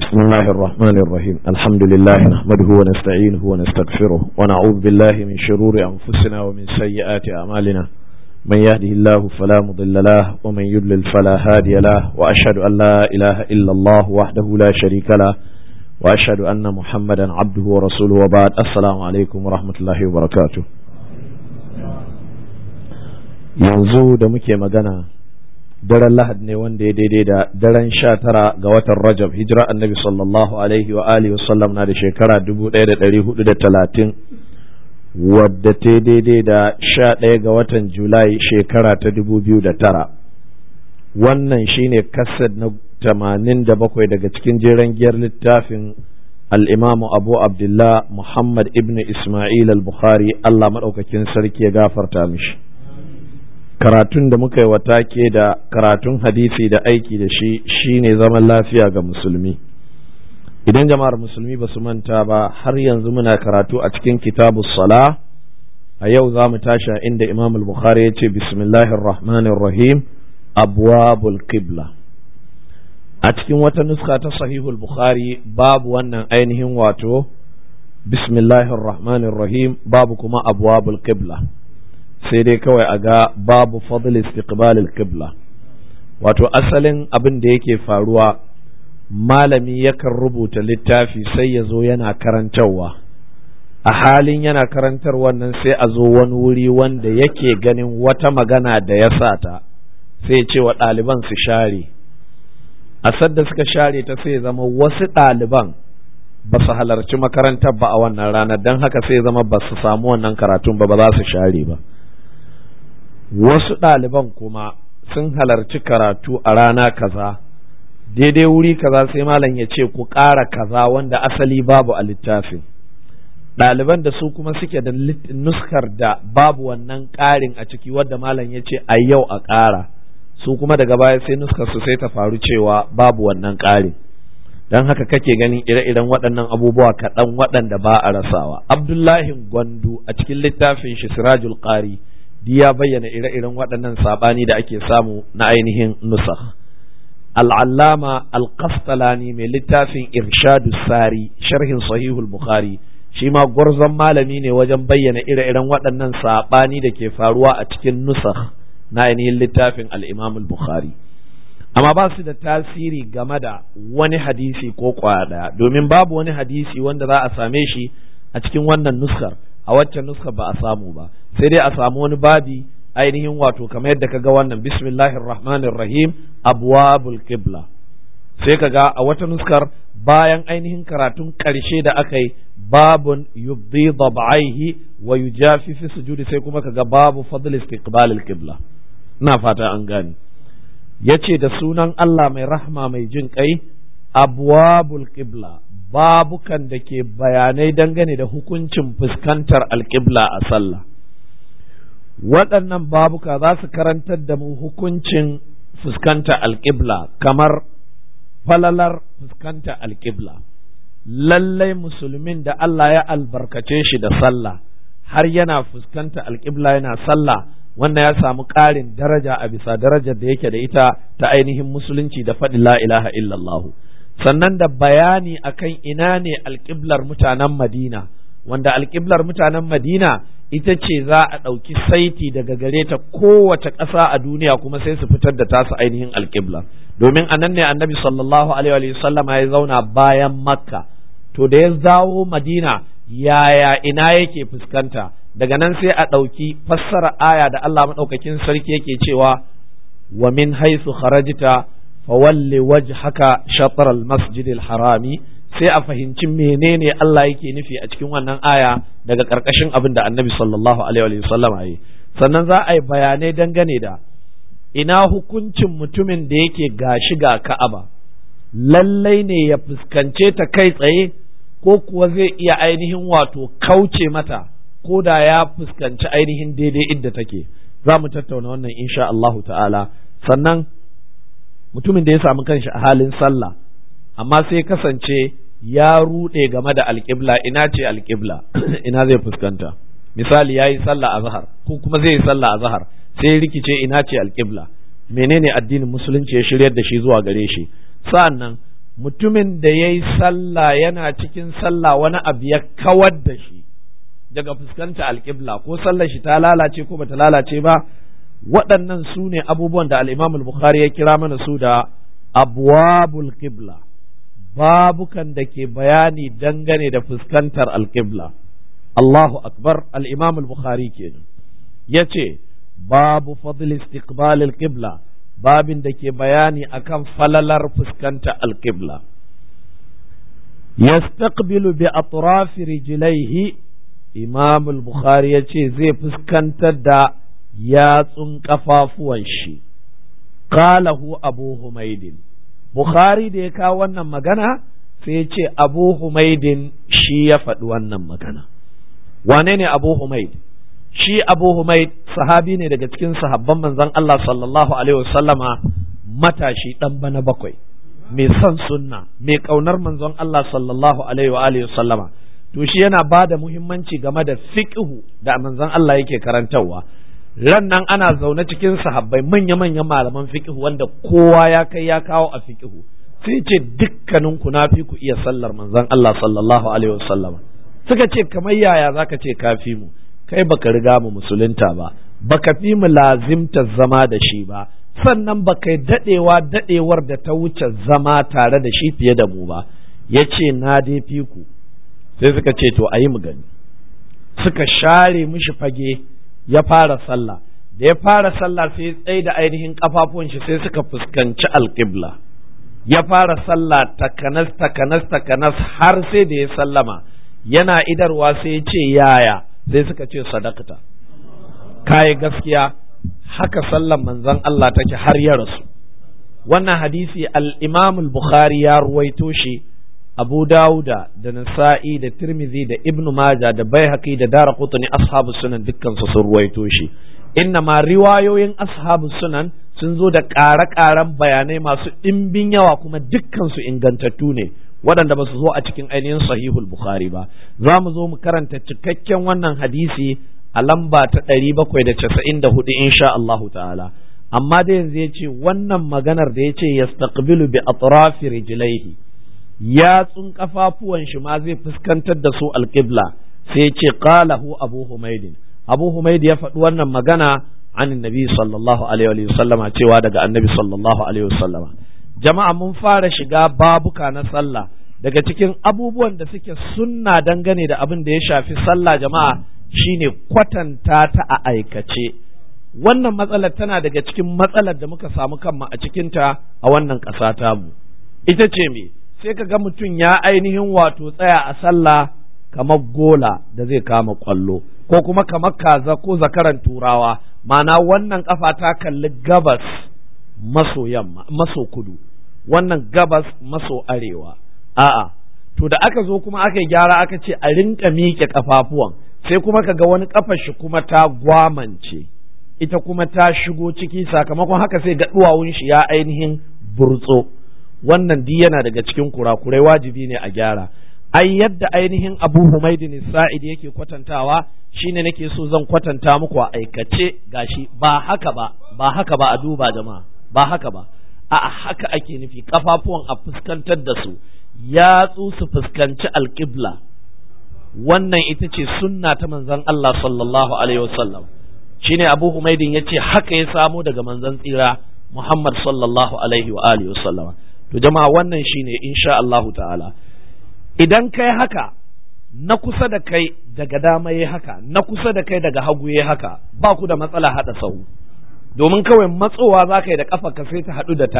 بسم الله الرحمن الرحيم الحمد لله نحمده ونستعينه ونستغفره ونعوذ بالله من شرور أنفسنا ومن سيئات أعمالنا من يهده الله فلا مضل له ومن يضلل فلا هادي له وأشهد أن لا إله إلا الله وحده لا شريك له وأشهد أن محمدا عبده ورسوله وبعد السلام عليكم ورحمة الله وبركاته. yanzu da muke magana daren lahad ne wanda ya daidai da daren 19 ga watan rajab hijira annabi sallallahu alaihi wa alihi wasallam na da shekara 1430 wadda ta daidai da 11 ga watan julai shekara ta 2009. wannan shine kasad na 87 daga cikin jeren giyar littafin al-imamu abu abdullah muhammad ibn isma'il al-bukhari Allah madaukakin sarki ya gafarta mishi. karatun da muka yi wata ke da karatun hadisi da aiki da shi shine zaman lafiya ga musulmi. Idan jama'ar musulmi ba su manta ba har yanzu muna karatu a cikin kitabu sala. A yau za mu tashi inda Imam al-Bukhari ya ce bismillahir rahmanir rahim abwabul qibla. A cikin wata nuska ta sahihul Bukhari babu wannan ainihin wato bismillahir rahmanir rahim babu kuma abwabul qibla. sai dai kawai a ga babu fadl istiqbal al-qibla. Wato asalin abin da yake faruwa malami yakan rubuta littafi sai ya zo yana karantarwa, a halin yana karantar wannan sai a zo wani wuri wanda yake ganin wata magana da ya sata sai ce wa ɗaliban su share, a sadda suka share ta sai zama wasu ɗaliban ba su halarci makarantar ba a wannan ranar, don haka sai zama ba su samu wannan karatun ba za su share ba. Wasu ɗaliban kuma sun halarci karatu a rana kaza daidai wuri kaza sai malam ya ce ku ƙara kaza wanda asali babu a littafin. Ɗaliban da su kuma suke da nuskar da babu wannan ƙarin a ciki wadda malam ya ce a yau a ƙara, su kuma daga baya sai nuskar su sai ta faru cewa babu wannan ƙarin. Don haka kake ganin ire-iren waɗannan abubuwa kaɗan waɗanda ba a rasawa. Abdullahi Gwandu a cikin littafin shi Sirajul Qari ya bayyana ire-iren waɗannan saɓani da ake samu na ainihin nusakh. Al'allama al-Qastalani mai littafin Irshadu Sari sharhin Sahihul Bukhari shi ma gwarzon malami ne wajen bayyana ire-iren waɗannan saɓani da ke faruwa a cikin nusakh na ainihin littafin al-Imam al-Bukhari. Amma ba su da tasiri game da wani hadisi ko kwaya, domin babu wani hadisi wanda za a same shi a cikin wannan nuskar, a waccan nuskar ba a samu ba, sai dai a samu wani babi ainihin wato kamar yadda kaga wannan bismillahir rahmanir rahim abwabul qibla, sai kaga a wata nuskar bayan ainihin karatun karshe da aka yi babun yubdi dab'aihi wa yujafi fi sujudi sai kuma kaga babu fadl istiqbalil qibla. ina fata an gane. yace da sunan Allah mai rahma mai jin kai abwabul qibla, babukan da ke bayanai dangane da hukuncin fuskantar alƙibla a sallah. Waɗannan babuka za su karantar da mu hukuncin fuskantar alƙibla, kamar falalar fuskantar alƙibla. Lallai musulmin da Allah ya albarkace shi da sallah har yana fuskantar alƙibla yana sallah, wannan ya samu ƙarin daraja a bisa darajar da yake da ita ta ainihin musulunci da faɗi la ilaha illallah. Sannan da bayani akan ina ne alƙiblar mutanen Madina, wanda alƙiblar mutanen Madina ita ce za a ɗauki saiti daga gare ta kowace ƙasa a duniya kuma sai su fitar da tasu ainihin alƙibla, domin a nan ne annabi sallallahu alaihi wa sallama ya zauna bayan Makka. To da ya zawo Madina yaya ina yake fuskanta, daga nan sai a ɗauki fassara aya da Allah maɗaukakin sarki yake cewa wa min haythu kharajta fawalli wajhaka shatr al-masjid al-harami, sai a fahimci menene Allah yake nufi a cikin wannan aya daga karkashin abin da Annabi sallallahu alaihi wa sallam yi. Sannan za a yi bayanai dangane da ina hukuncin mutumin da yake gashi ga Ka'aba, lallai ne ya fuskance ta kai tsaye ko kuwa zai iya ainihin wato kauce mata ko da ya fuskanci ainihin daidai inda take. Za mu tattauna wannan insha Allahu ta'ala. Sannan mutumin da ya samu kanshi a halin sallah amma sai kasance ya ruɗe game da alƙibla, ina ce alƙibla ina zai fuskanta. Misali ya yi sallah a zahar ko kuma zai yi sallah a zahar sai rikice ina ce alƙibla, menene addinin musulunci ya shiryar da shi zuwa gare shi. Sa'annan mutumin da ya yi sallah yana cikin sallah wani abu ya kawar da shi daga fuskanta alƙibla, ko sallar shi ta lalace ko bata lalace ba, waɗannan su ne abubuwan da al-Imam al-Bukhari ya kira mana su da abwabul qibla, babukan da ke bayani dangane da fuskantar alƙibla. Allahu akbar, al-Imam al-Bukhari kenan yace babu fadl istiqbal al-qibla, babin da ke bayani akan falalar fuskanta alƙibla. Yastaqbilu bi atrafi rijlaihi, Imam al-Bukhari yace zai fuskantar da yatsun kafafuwan shi. Qalahu Abu Humaydin, Bukhari da ya kawo wannan magana sai ya ce Abu Humaydin shi ya faɗi wannan magana. Wane ne Abu Humayd? Shi Abu Humayd sahabi ne daga cikin sahabban manzon Allah sallallahu alaihi wasallama, matashi dan bana bakwai, mai son sunna, mai kaunar manzon Allah sallallahu alaihi wa alihi wasallama. To shi yana ba da muhimmanci game da fiqhu da manzon Allah yake karantarwa. Ran nan ana zaune cikin sahabbai manya-manyan malaman fiqhu wanda kowa ya kai ya kawo a fiqhu, sai ce dukkanin ku na fi ku iya sallar manzon Allah sallallahu alaihi wasallama. Suka ce kamar yaya zaka ce kafi mu? Kai baka riga mu musulunta ba, baka fi mu lazimta zama da shi ba, sannan baka dadewar da ta wuce zama tare da shi fiye da mu ba. Yace na dai fi ku. Sai suka ce to ayi mu gani. Suka share mishi fage, ya fara sallah. Da ya fara sallah sai tsaye da ainihin kafafun shi sai suka fuskanci alqibla. Ya fara sallah takanas har sai da ya sallama. Yana idarwa sai ya ce yaya, sai suka ce sadaqata, kai gaskiya, haka sallan manzon Allah take har ya rasu. Wannan hadisi al-Imam al-Bukhari ya ruwaito shi, Abu Dawuda da Nasa'i da Tirmidhi da Ibn Majah da Baihaqi da Daraqutni ashabu sunan dukkan su sun ruwaito shi. Inna ma riwayoyin ashabu sunan sun zo da ƙare-ƙaren bayanai masu ɗimbin yawa kuma dukkan su ingantattu ne, waɗanda ba su zo a cikin ainihin sahihul Bukhari ba. Za mu zo mu karanta cikakken wannan hadisi a lamba ta 794 insha Allahu ta'ala. Amma da yanzu ya ce wannan maganar da ya ce yastaqbilu bi atrafi rijlaihi, yatsun kafafuwan shi ma zai fuskantar da su alqibla, sai ya ce qalahu Abu Humayd. Abu Humayd ya faɗi wannan magana an annabi sallallahu alaihi wa sallama, cewa daga annabi sallallahu alaihi wa sallama. Jama'a, mun fara shiga babuka na sallah. Daga cikin abubuwan da suke sunna dangane da abin da ya shafi sallah jama'a shine kwatanta ta a aikace. Wannan matsalar tana daga cikin matsalar da muka samu kanmu a cikinta a wannan ƙasa tamu. Ita ce me? Sai ka ga mutum ya ainihin wato tsaya a sallah kamar gola da zai kama ƙwallo, ko kuma kamar kaza ko zakaran turawa, ma'ana wannan ƙafa ta kalli gabas maso yamma, maso kudu, wannan gabas maso arewa. A'a, to da aka zo kuma aka gyara aka ce a rinka miƙe kafafuwan, sai kuma kaga wani kafar shi kuma ta gwamance, ita kuma ta shigo ciki, sakamakon haka sai ga duwawun shi ya ainihin burtso. Wannan di yana daga cikin kurakurai, wajibi ne a gyara. Ai yadda ainihin Abu Humaydin Sa'id yake kwatantawa shine nake so zan kwatanta muku a aikace. Gashi ba haka ba a duba jama'a, ba haka ba, a haka ake nufi, kafafuwan a fuskantar da su, yatsu su fuskanci alƙibla. Wannan ita ce sunna ta manzon Allah sallallahu alaihi wasallam. Shine Abu Humaydin yace haka ya samo daga manzon tsira Muhammad sallallahu alaihi wa alihi wasallam. To jama'a, wannan shine insha Allah ta'ala. Idan kai haka, na kusa da kai daga dama yayi haka, na kusa da kai daga hagu yayi haka, ba ku da matsala hada sahu. Domin kawai matsowa za ka yi da ƙafarka sai ta haɗu da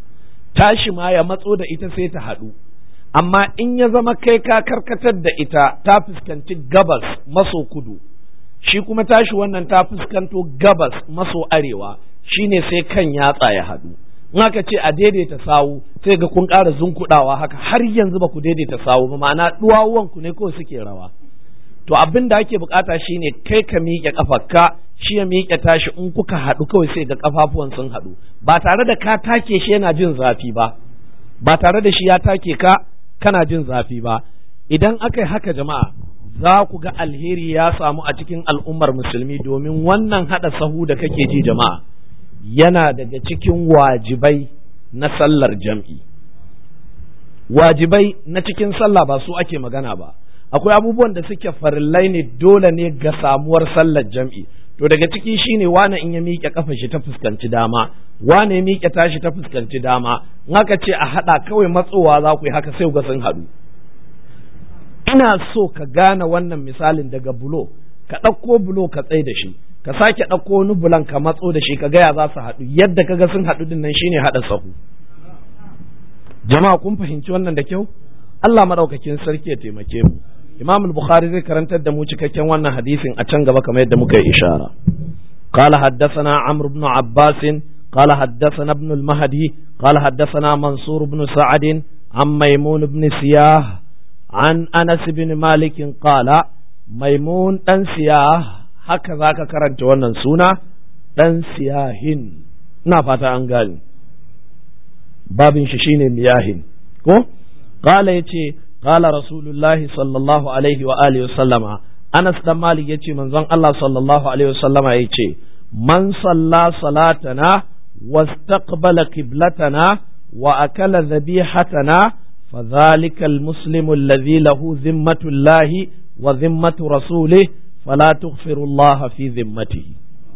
tashi ma ya matso da ita sai ta haɗu. Amma in ya zama kai ka karkatar da ita ta fuskanci gabas maso kudu, shi kuma tashi wannan ta fuskanto gabas maso arewa, shine sai kan yatsa ya haɗu. In aka ce a daidaita sawu sai ga kun ƙara zunkuɗawa haka, har yanzu ba ku daidaita sawu ba, ma'ana ɗuwawuwanku ne kawai suke rawa. To abin da ake bukata shine kai ka miƙe ƙafarka, shi ya miƙe tashi, in kuka haɗu kawai sai ga ƙafafuwan sun haɗu, ba tare da ka take shi yana jin zafi ba, ba tare da shi ya take ka kana jin zafi ba. Idan aka yi haka jama'a, za ku ga alheri ya samu a cikin al'ummar musulmi, domin wannan haɗa sahu da kake ji jama'a yana daga cikin wajibai na sallar jam'i. wajibai na cikin sallah ba su ake magana ba, akwai abubuwan da suke farillai ne dole ne ga samuwar sallar jam'i. To daga ciki shine wane in ya miƙe kafa shi ta fuskanci dama, wane ya miƙe tashi ta fuskanci dama, in aka ce a haɗa kawai matsowa za ku yi haka sai ga sun haɗu. Ina so ka gane wannan misalin daga bulo, ka ɗauko bulo ka tsaye da shi, ka sake ɗauko wani bulan ka matso da shi ka gaya za su haɗu, yadda kaga sun haɗu din nan shine haɗa sahu. Jama'a kun fahimci wannan da kyau? Allah madaukakin sarki ya taimake mu. Imam al-Bukhari zai karantar da mu cikakken wannan hadisin a can gaba kamar yadda muka yi ishara. Qala haddathana Amr ibn Abbas qala haddathana ibn al-Mahdi qala haddathana Mansur ibn Sa'd an Maymun ibn Siyah an Anas ibn Malik qala Maymun dan Siyah, haka zaka karanta wannan suna dan Siyahin, ina fata an gane babin shi shine miyahin ko. Qala yace qala rasulullahi sallallahu alaihi wa alihi wasallama, Anas dan Malik yace manzon Allah sallallahu alaihi wasallama yace man salla salatana wastaqbala qiblatana wa akala dhabihatana fadhalika almuslimu alladhi lahu dhimmatu llahi wa dhimmatu rasulih fala tughfiru Allah fi dhimmatihi.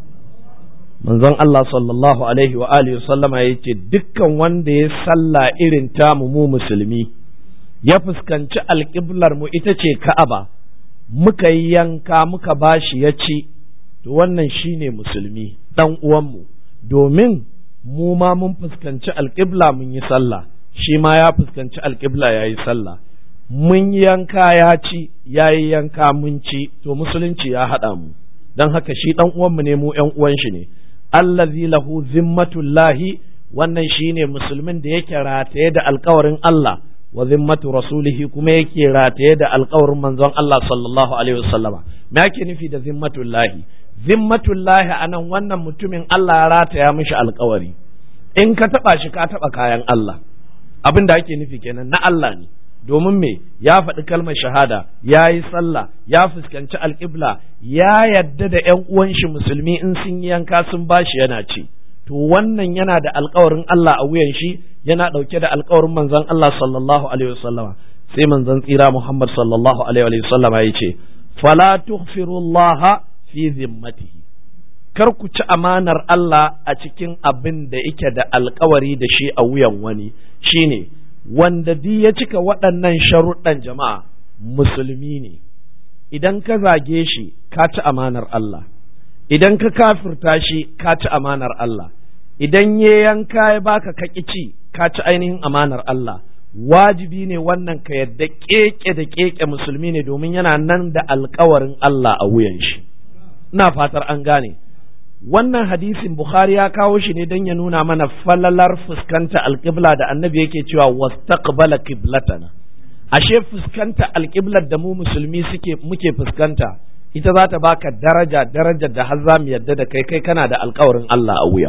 Manzon Allah sallallahu alaihi wa alihi wasallama yace dukkan wanda ya salla irin tamu mu musulmi, ya fuskanci alƙiblar mu ita ce Ka'aba, muka yi yanka muka bashi ya ci, to wannan shine musulmi dan uwanmu, domin mu ma mun fuskanci alƙibla mun yi sallah, shi ma ya fuskanci alƙibla ya yi sallah, mun yanka ya ci ya yi yanka mun ci, to musulunci ya haɗa mu, don haka shi dan uwanmu ne, mu ƴan uwan shi ne. Allazi lahu zimmatullahi, wannan shine musulmin da yake rataye da alƙawarin Allah, wa zimmatu rasulihi kuma yake rataye da alƙawarin manzon Allah sallallahu alaihi wasallama. Me yake nufi da zimmatullahi? Zimmatullahi anan wannan mutumin Allah ya rataya mishi alƙawari, in ka taba shi ka taba kayan Allah, abin da ake nufi kenan na Allah ne. Domin me? Ya faɗi kalmar shahada, ya yi sallah, ya fuskanci alƙibla, ya yadda da ƴan uwan shi musulmi in sun yi yanka sun bashi yana ci. To wannan yana da alƙawarin Allah a wuyan shi, yana ɗauke da alƙawarin manzon Allah sallallahu alaihi wasallama. Sai manzon tsira Muhammad sallallahu alaihi wasallama ya ce fala tughfirullaha fi zimmatihi, kar ku ci amanar Allah a cikin abin da yake da alƙawari da shi a wuyan wani. Shine wanda di ya cika waɗannan sharuɗan jama'a musulmi ne. Idan ka zage shi ka ci amanar Allah, idan ka kafirta shi ka ci amanar Allah, idan ya yanka ya baka kakici ka ci ainihin amanar Allah. Wajibi ne wannan ka yadda keke da keke musulmi ne, domin yana nan da alkawarin Allah a wuyan shi. Ina fatar an gane. Wannan hadisin Bukhari ya kawo shi ne don ya nuna mana falalar fuskanta alƙibla da annabi yake cewa wastaqbala qiblatana. Ashe fuskanta alƙiblar da mu musulmi muke fuskanta ita za ta baka darajar da har za mu yadda da kai kana da alƙawarin Allah a wuya.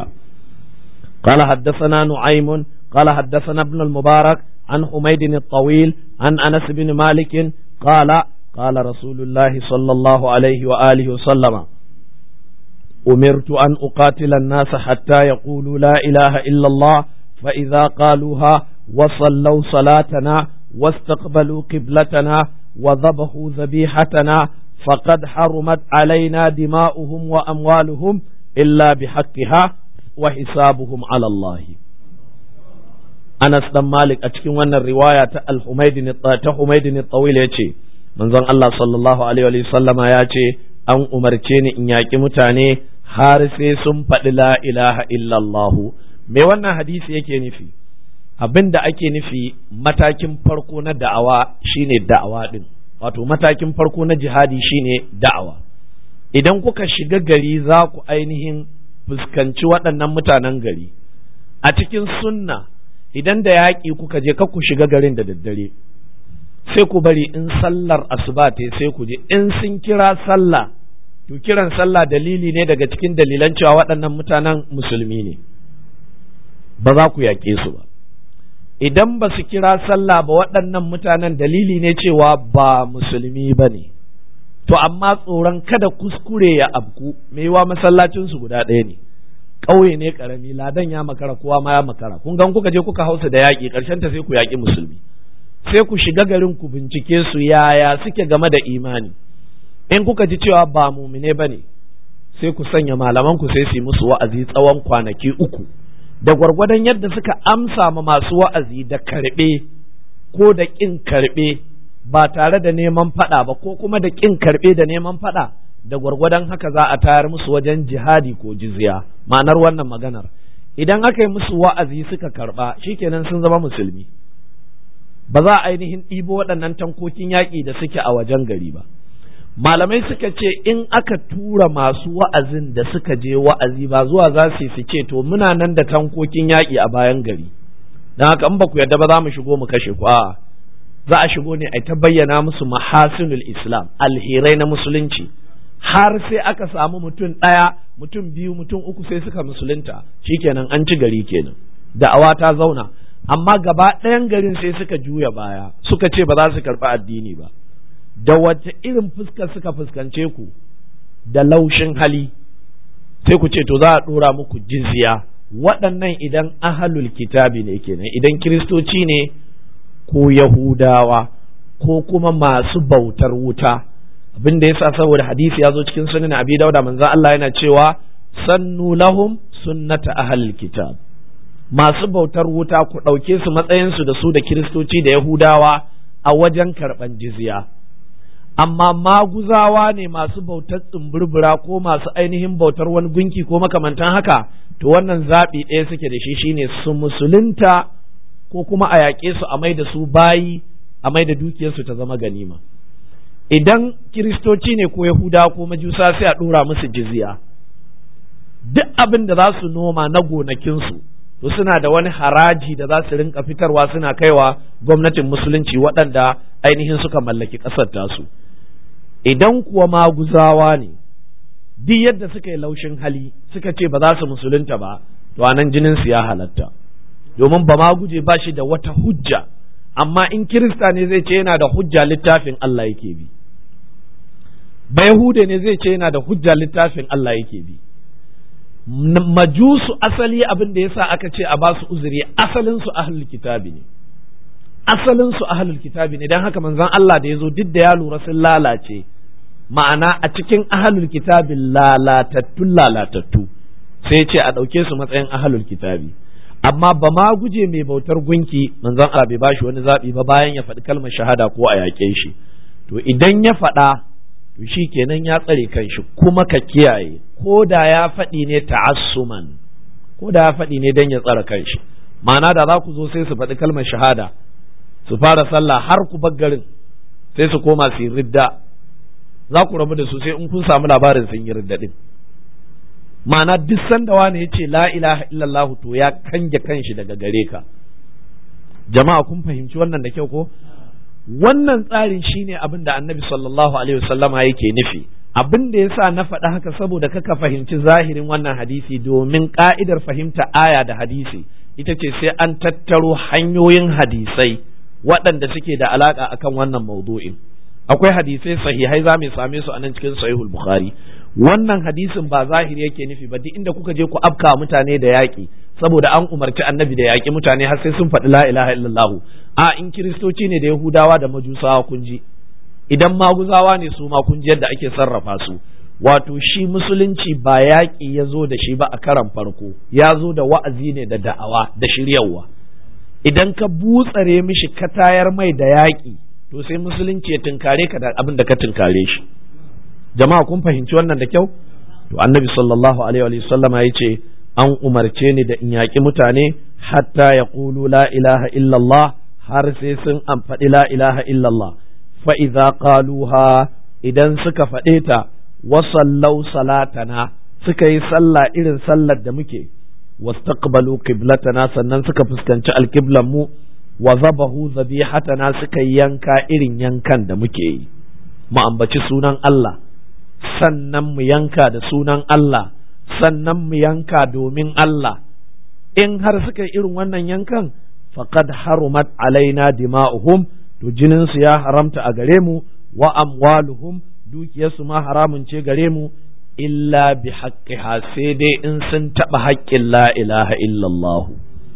قال حدثنا نعيم قال حدثنا ابن المبارك عن حميد الطويل عن أنس بن مالك قال قال رسول الله صلى الله عليه وآله وسلم أمرت أن أقاتل الناس حتى يقولوا لا إله إلا الله فإذا قالوها وصلوا صلاتنا واستقبلوا قبلتنا وذبحوا ذبيحتنا فقد حرمت علينا دماؤهم وأموالهم إلا بحقها وحسابهم على الله. Anas dan Malik a cikin wannan riwaya ta Humaydin Tawil yace manzon Allah sallallahu alaihi wa sallama ya ce an umarce ni in yaƙi mutane har sai sun faɗi la ilaha illallahu. Me wannan hadisi yake nufi? Abin da ake nufi matakin farko na da'awa shine da'awa din, wato matakin farko na jihadi shine da'awa. Idan kuka shiga gari za ku ainihin fuskanci waɗannan mutanen gari a cikin sunna, idan da yaƙi kuka je ku shiga garin da daddare, sai ku bari in sallar asuba ta sai ku je. In sun kira sallah, to kiran sallah dalili ne daga cikin dalilan cewa waɗannan mutanen musulmi ne, ba za ku yaƙe su ba. Idan ba su kira sallah ba, waɗannan mutanen dalili ne cewa ba musulmi ba ne. To amma tsoron kada kuskure ya abku, mai yiwa masallacinsu guda ɗaya ne, ƙauye ne ƙarami, ladan ya makara kowa ma ya makara, kun gan kuka je kuka hausa da yaƙi, ƙarshen ta sai ku yaƙi musulmi. sai ku shiga garin ku bincike su yaya suke game da imani. In kuka ji cewa ba mumine bane, sai ku sanya malaman ku sai su yi musu wa'azi tsawon kwanaki 3, da gwargwadon yadda suka amsa ma masu wa'azi da karɓe ko da ƙin karɓe ba tare da neman faɗa ba, ko kuma da ƙin karɓe da neman faɗa, da gwargwadon haka za a tayar musu wajen jihadi ko jizya. Ma'anar wannan maganar, idan aka yi musu wa'azi suka karɓa, shikenan sun zama musulmi, ba za a ainihin ɗibo waɗannan tankokin yaƙi da suke a wajen gari ba. Malamai suka ce in aka tura masu wa'azin da suka je wa'azi ba zuwa za su ce to muna nan da tankokin yaƙi a bayan gari, don haka in ba ku yarda ba za mu shigo mu kashe ku. A'a, za a shigo ne a ta bayyana musu mahasinul Islam, alherai na musulunci, har sai aka samu mutum ɗaya, mutum biyu, mutum uku sai suka musulunta, shikenan an ci gari kenan, da'awa ta zauna. Amma gaba ɗayan garin sai suka juya baya, suka ce ba za su karɓi addini ba. Da wace irin fuska suka fuskance ku? Da laushin hali. Sai ku ce to za a ɗora muku jizya. Waɗannan idan ahalul kitabi ne kenan, idan kiristoci ne ko yahudawa ko kuma masu bautar wuta. Abin da yasa saboda hadisi ya zo cikin sunan Abi Dawud, manzo Allah yana cewa sannu lahum sunnata ahlil kitab. Masu bautar wuta ku ɗauke su matsayinsu da su da kiristoci da yahudawa a wajen karɓan jizya. Amma maguzawa ne masu bautar tsumburbura ko masu ainihin bautar wani gunki ko makamantan haka, to wannan zaɓi ɗaya suke da shi, shine su musulunta ko kuma a yaƙe su a mai da su bayi, a mai da dukiyarsu ta zama ganima. Idan kiristoci ne ko yahudawa ko majusa sai a ɗora musu jizya. Duk abin da za su noma na gonakinsu, to suna da wani haraji da za su rinka fitarwa suna kaiwa gwamnatin musulunci waɗanda ainihin suka mallaki ƙasar tasu. Idan kuwa maguzawa ne, duk yadda suka yi laushin hali suka ce ba za su musulunta ba, to anan jinin su ya halatta, domin ba ma guje ba shi da wata hujja. Amma in kirista ne zai ce yana da hujja, littafin Allah yake bi. Ba yahude ne zai ce yana da hujja, littafin Allah yake bi. Majusu asali abin da yasa aka ce a ba su uzuri, asalin su ahlul kitabi ne, asalin su ahlul kitabi ne. Dan haka manzon Allah da yazo duk da ya lura sun lalace, ma'ana a cikin ahlul kitabi lalatattu, sai ce a ɗauke su matsayin ahlul kitabi. Amma ba ma guje mai bautar gunki, manzon Allah bai bashi wani zaɓi ba bayan ya faɗi kalmar shahada ko a yaƙe shi. To idan ya faɗa, to shi kenan ya tsare kanshi. Kuma ka kiyaye, ko da ya faɗi ne ta'assuman, ko da ya faɗi ne don ya tsare kanshi. Ma'ana da za ku zo sai su faɗi kalmar shahada, su fara sallah har ku bar garin, sai su koma su yi ridda, za ku rabu da su sai in kun samu labarin sun yi ridda din. Ma'ana duk sanda wani ya ce la ilaha illallah, to ya kange kanshi daga gare ka. Jama'a kun fahimci wannan da kyau ko? Wannan tsarin shine abin da Annabi sallallahu alaihi wasallama yake nufi. Abin da yasa na faɗa haka saboda kaka fahimci zahirin wannan hadisi, domin ka'idar fahimta aya da hadisi ita ce sai an tattaro hanyoyin hadisai waɗanda suke da alaka akan wannan maudu'in. Akwai hadisai sahihai za mu same su a nan cikin sahihul Bukhari. Wannan hadisin ba zahiri yake nufi ba, duk inda kuka je ku afka mutane da yaƙi, saboda an umarci Annabi da yaƙi mutane har sai sun faɗi la ilaha illallah. A in kiristoci ne da yahudawa da majusawa kun ji, idan maguzawa ne su ma kun ji yadda ake sarrafa su. Wato shi musulunci ba yaƙi ya zo da shi ba a karan farko, ya zo da wa'azi ne da da'awa da shiryawa. Idan ka butsare mishi ka tayar mai da yaƙi, to sai musulunci ya tunkare ka da abin da ka tunkare shi. Jama'a kun fahimci wannan da kyau? To Annabi sallallahu alaihi wa sallama ya ce an umarce ni da in yaƙi mutane hatta ya ƙulu la ilaha illallah, har sai sun faɗi la ilaha illallah. Fa idza qaluha, idan suka faɗe ta, wa sallau salatana, suka yi sallah irin sallar da muke, wastaqbalu qiblatana, sannan suka fuskanci alqiblan mu, wa zabahu zabihatana, suka yanka irin yankan da muke yi. Mu ambaci sunan Allah, sannan mu yanka da sunan Allah, sannan mu yanka domin Allah. In har suka yi irin wannan yankan, faqad harumat alaina dima'uhum, to jinin su ya haramta a gare mu, wa amwaluhum, dukiyarsu ma haramun ce gare mu, illa bi haqqiha, sai dai in sun taɓa haƙƙin la ilaha illallah.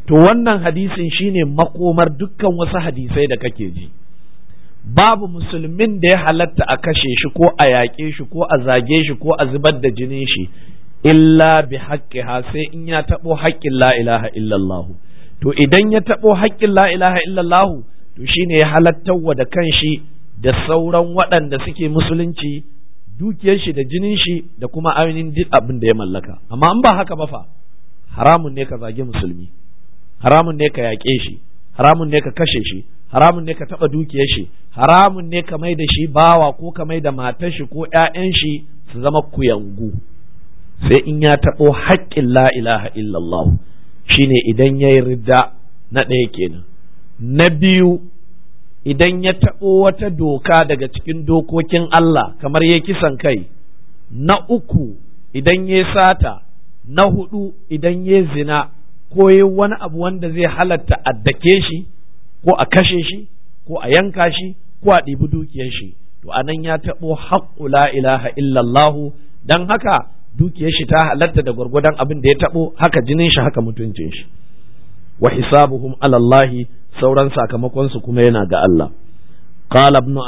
to wannan hadisin shine makomar dukkan wasu hadisai da kake ji. Babu musulmin da ya halatta a kashe shi ko a yaƙe shi ko a zage shi ko a zubar da jinin shi illa bi haqqiha, sai in ya taɓo haƙƙin la ilaha illallah. To idan ya taɓo haƙƙin la ilaha illallah to shine ya halattawa da kanshi da sauran waɗanda suke musulunci dukiyar shi da jinin shi da kuma ainihin duk abin da ya mallaka. Amma in ba haka ba fa, haramun ne ka zage musulmi, haramun ne ka yaƙe shi, haramun ne ka kashe shi, haramun ne ka taɓa dukiyar shi, haramun ne ka mai da shi bawa ko ka mai da matar shi ko ƴaƴan shi su zama kuyangu, sai in ya taɓo haƙƙin la ilaha illallah. Shine idan ya yi ridda, na ɗaya kenan. Na biyu, idan ya taɓo wata doka daga cikin dokokin Allah kamar ya kisan kai. Na uku, idan ya sata. Na hudu, idan ya zina ko ya wani abu wanda zai halatta a dake shi ko a kashe shi ko a yanka shi ko a ɗibi dukiyar shi, to anan ya taɓo haqqu la ilaha illallah. Dan haka dukiyar shi ta halatta da gwargwadon abin da ya taɓo, haka jinin shi, haka mutuncin shi. Wa hisabuhum ala Allah, sauran sakamakon su kuma yana ga Allah. Qala ibnu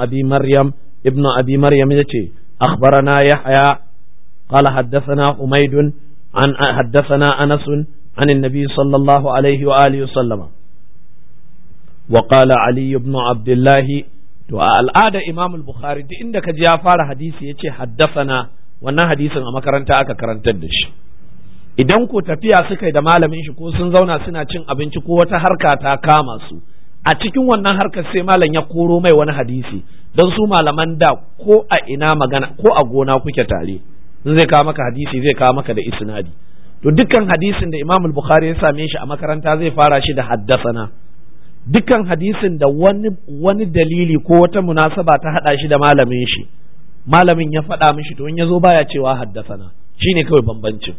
abi maryam yace akhbarana yahya qala haddathana humayd an haddathana anas an annabi sallallahu alaihi wa alihi wasallama wa qala ali ibn abdullah. To a al'ada imam al-bukhari duk inda kaji ya fara hadisi yace haddathana, wannan hadisin a makaranta aka karantar da shi. Idan ko tafiya suka yi da malamin shi ko sun zauna suna cin abinci ko wata harka ta kama su, a cikin wannan harkar sai malam ya koro mai wani hadisi, don su malaman da ko a ina magana ko a gona kuke tare, in zai kawo maka hadisi zai kawo maka da isnadi. To dukkan hadisin da Imam al-Bukhari ya same shi a makaranta zai fara shi da haddasana. Dukkan hadisin da wani dalili ko wata munasaba ta hada shi da malamin shi, malamin ya faɗa mishi, to in ya zo baya cewa haddasana, shine kawai bambancin.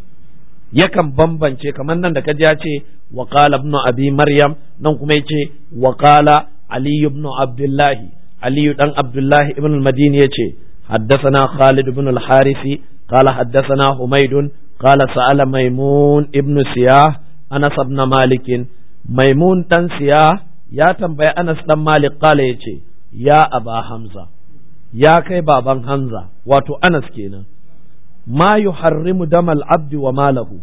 Yakan bambance, kamar nan da kaji ya ce wa qala ibn abi maryam, nan kuma yace wa qala ali ibn abdullah, ali dan abdullah ibn al-madini yace haddathana khalid ibn al-harisi qala haddathana humayd qala sa'ala maimun ibn siyah anas ibn malik. Maimun dan siyah ya tambaya anas dan malik, qala yace ya aba hamza, ya kai baban hamza, wato anas kenan. Ma yuharrimu damal abdi wa malahu,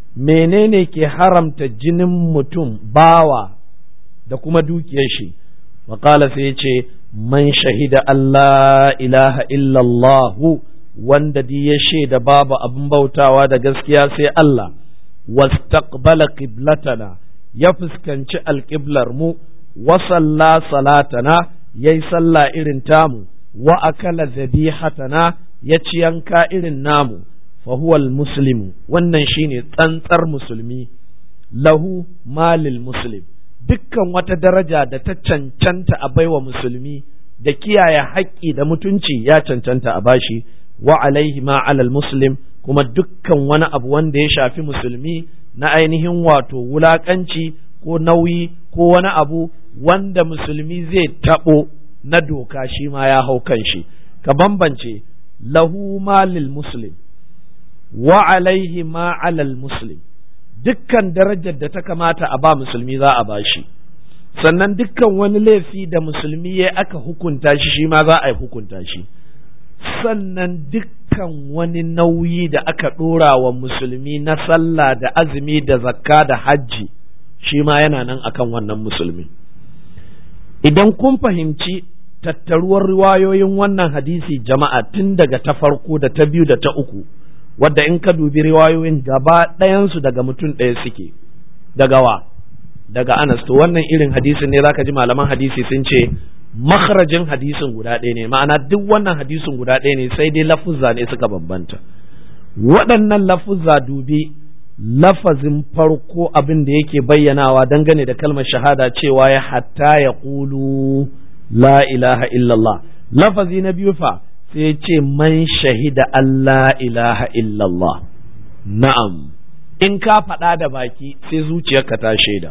menene ke haramta jinin mutum bawa da kuma dukiyar shi? Wa qala sai yace man shahida Allah ilaha illallah, wanda di ya shaida babu abin bautawa da gaskiya sai Allah, wastaqbala qiblatana, ya fuskanci alqiblar mu, wa salla salatana, yayi sallah irin tamu, wa akala zabihatana, ya ci yanka irin namu, fahuwal muslimu, wannan shine tsantsar musulmi. Lahu malil muslim, dukkan wata daraja da ta cancanta a baiwa musulmi da kiyaye haƙƙi da mutunci ya cancanta a bashi. Wa alaihi ma alal muslim, kuma dukkan wani abu wanda ya shafi musulmi na ainihin wato wulaƙanci ko nauyi ko wani abu wanda musulmi zai taɓo na doka, shi ma ya hau kan shi. Ka bambance lahu malil muslim wa alaihi ma alal muslim, dukkan darajar da ta kamata a ba musulmi za a ba shi, sannan dukkan wani laifi da musulmi ya aka hukunta shi, shi ma za a yi hukunta shi, sannan dukkan wani nauyi da aka ɗora wa musulmi na sallah da azumi da zakka da hajji, shi ma yana nan akan wannan musulmi. Idan kun fahimci tattaruwar riwayoyin wannan hadisi jama'a, tun daga ta farko da ta biyu da ta uku, wadda in ka dubi riwayoyin gaba ɗayansu daga mutum ɗaya suke, daga wa? Daga Anas. To wannan irin hadisin ne zaka ji malaman hadisi sun ce makharajin hadisin guda ɗaya ne, ma'ana duk wannan hadisin guda ɗaya ne, sai dai lafuzza ne suka bambanta. Waɗannan lafuzza, dubi lafazin farko abin da yake bayyanawa dangane da kalmar shahada cewa ya hatta ya ƙulu la ilaha illallah. Lafazi na biyu fa sai ce man shahida Allah ilaha illallah. Na'am, in ka faɗa da baki sai zuciyarka ta shaida.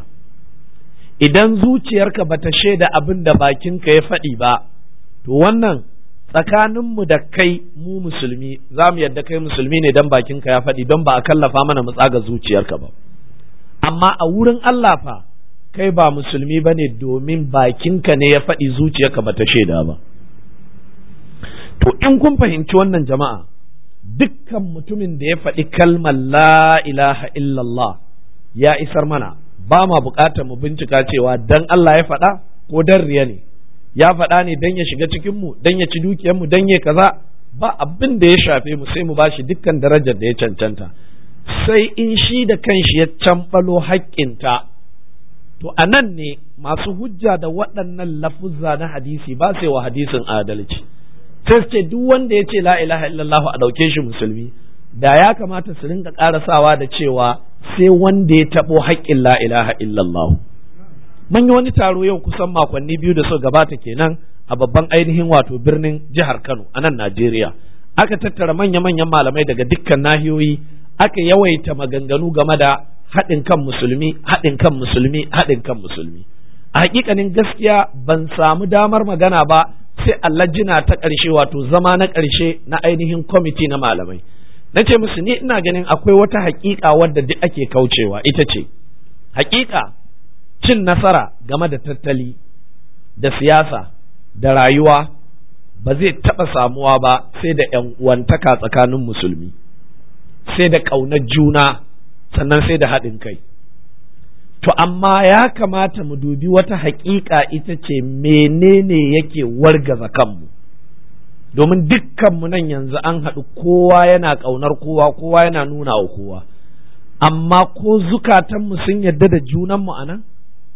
Idan zuciyarka bata shaida abin da bakinka ya faɗi ba, to wannan tsakaninmu da kai mu musulmi za mu yadda kai musulmi ne dan bakinka ya faɗi, don ba a kallafa mana mu tsaga zuciyarka ba. amma a wurin Allah fa kai ba musulmi ba ne domin bakinka ne ya faɗi zuciyarka ba ta shaida ba. To in kun fahimci wannan jama'a, dukkan mutumin da ya faɗi kalmar la ilaha illallah ya isar mana, ba ma buƙatar mu bincika cewa dan Allah ya faɗa ko dan riya ne, ya faɗa ne dan ya shiga cikin mu, dan ya ci dukiyar mu, dan ya kaza, ba abin da ya shafe mu, sai mu bashi dukkan darajar da ya cancanta. Sai in shi da kanshi ya camɓalo haƙƙinta, to a nan ne masu hujja da waɗannan lafuzza na hadisi ba sai wa hadisin adalci. Sai ce duk wanda ya ce la ilaha illallah a ɗauke shi musulmi, da ya kamata su rinka ƙarasawa da cewa sai wanda ya taɓo haƙƙin la ilaha illallah. Mun yi wani taro yau kusan makonni 2 da suka gabata kenan a babban ainihin wato birnin jihar Kano a nan Najeriya. Aka tattara manya-manyan malamai daga dukkan nahiyoyi, aka yawaita maganganu game da haɗin kan musulmi, haɗin kan musulmi, haɗin kan musulmi. A hakikanin gaskiya ban samu damar magana ba sai allajina ta ƙarshe, wato zama na ƙarshe na ainihin kwamiti na malamai. Na ce musu ni ina ganin akwai wata haƙiƙa wadda duk ake kaucewa, ita ce haƙiƙa cin nasara game da tattali da siyasa da rayuwa ba zai taɓa samuwa ba sai da ‘yan uwantaka tsakanin musulmi, sai da ƙaunar juna, sannan sai da haɗin kai. To amma ya kamata mu dubi wata haƙiƙa, ita ce menene yake wargaza kanmu, domin dukkanmu nan yanzu an haɗu, kowa yana ƙaunar kowa, kowa yana nuna wa kowa, amma ko zukatanmu sun yarda da junanmu a nan?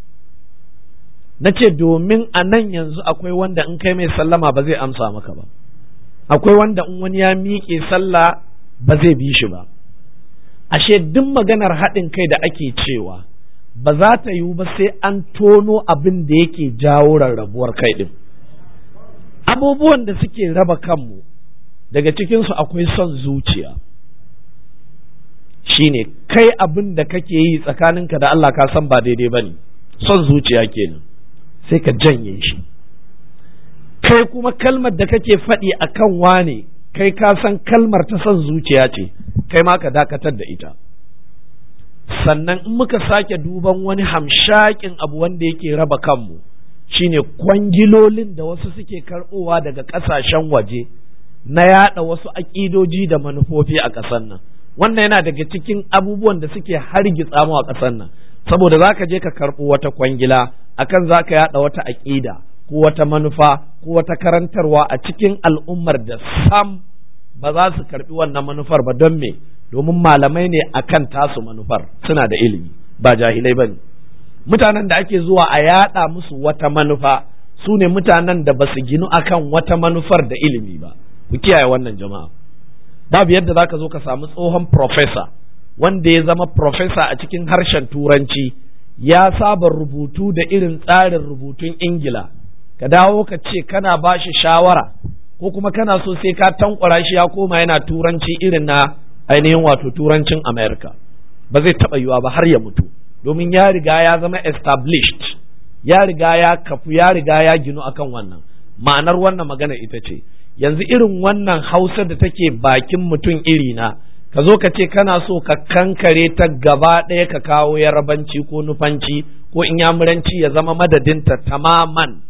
Na ce domin a nan yanzu akwai wanda in kai mai sallama ba zai amsa maka ba, akwai wanda in wani ya miƙe sallah ba zai bi shi ba. Ashe duk maganar haɗin kai da ake cewa ba za ta yiwu ba sai an tono abin da yake jawo rarrabuwar kai ɗin. Abubuwan da suke raba kanmu daga cikinsu akwai son zuciya, shine kai abin da kake yi tsakaninka da Allah ka san ba daidai ba ne, son zuciya kenan, sai ka janye shi. Kai kuma kalmar da kake faɗi a kan wane, kai ka san kalmar ta son zuciya ce, kai ma ka dakatar da ita. Sannan in muka sake duban wani hamshakin abu wanda yake raba kanmu, shine kwangilolin da wasu suke karɓowa daga ƙasashen waje na yaɗa wasu aƙidoji da manufofi a ƙasar nan. Wannan yana daga cikin abubuwan da suke hargitsa mu a ƙasar nan, saboda za ka je ka karɓo wata kwangila akan za ka yaɗa wata aƙida ko wata manufa ko wata karantarwa a cikin al'ummar da sam ba za su karɓi wannan manufar ba. Don me? Domin malamai ne akan tasu manufar, suna da ilimi, ba jahilai ba ne. Mutanen da ake zuwa a yaɗa musu wata manufa su ne mutanen da ba su ginu akan wata manufar da ilimi ba. Ku kiyaye wannan jama'a. Babu yadda za ka zo ka samu tsohon profesa wanda ya zama profesa a cikin harshen turanci, ya saba rubutu da irin tsarin rubutun Ingila, ka dawo ka ce kana ba shi shawara ko kuma kana so sai ka tankwara shi ya koma yana turanci irin na ainihin wato turancin America. Ba zai taɓa yiwa ba har ya mutu, domin ya riga ya zama established, ya riga ya kafu, ya riga ya ginu akan wannan. Ma'anar wannan magana ita ce, yanzu irin wannan Hausa da take bakin mutum irina, ka zo ka ce kana so ka kankare ta gaba ɗaya ka kawo yarabanci ko nufanci ko inyamuranci ya zama madadinta tamaman,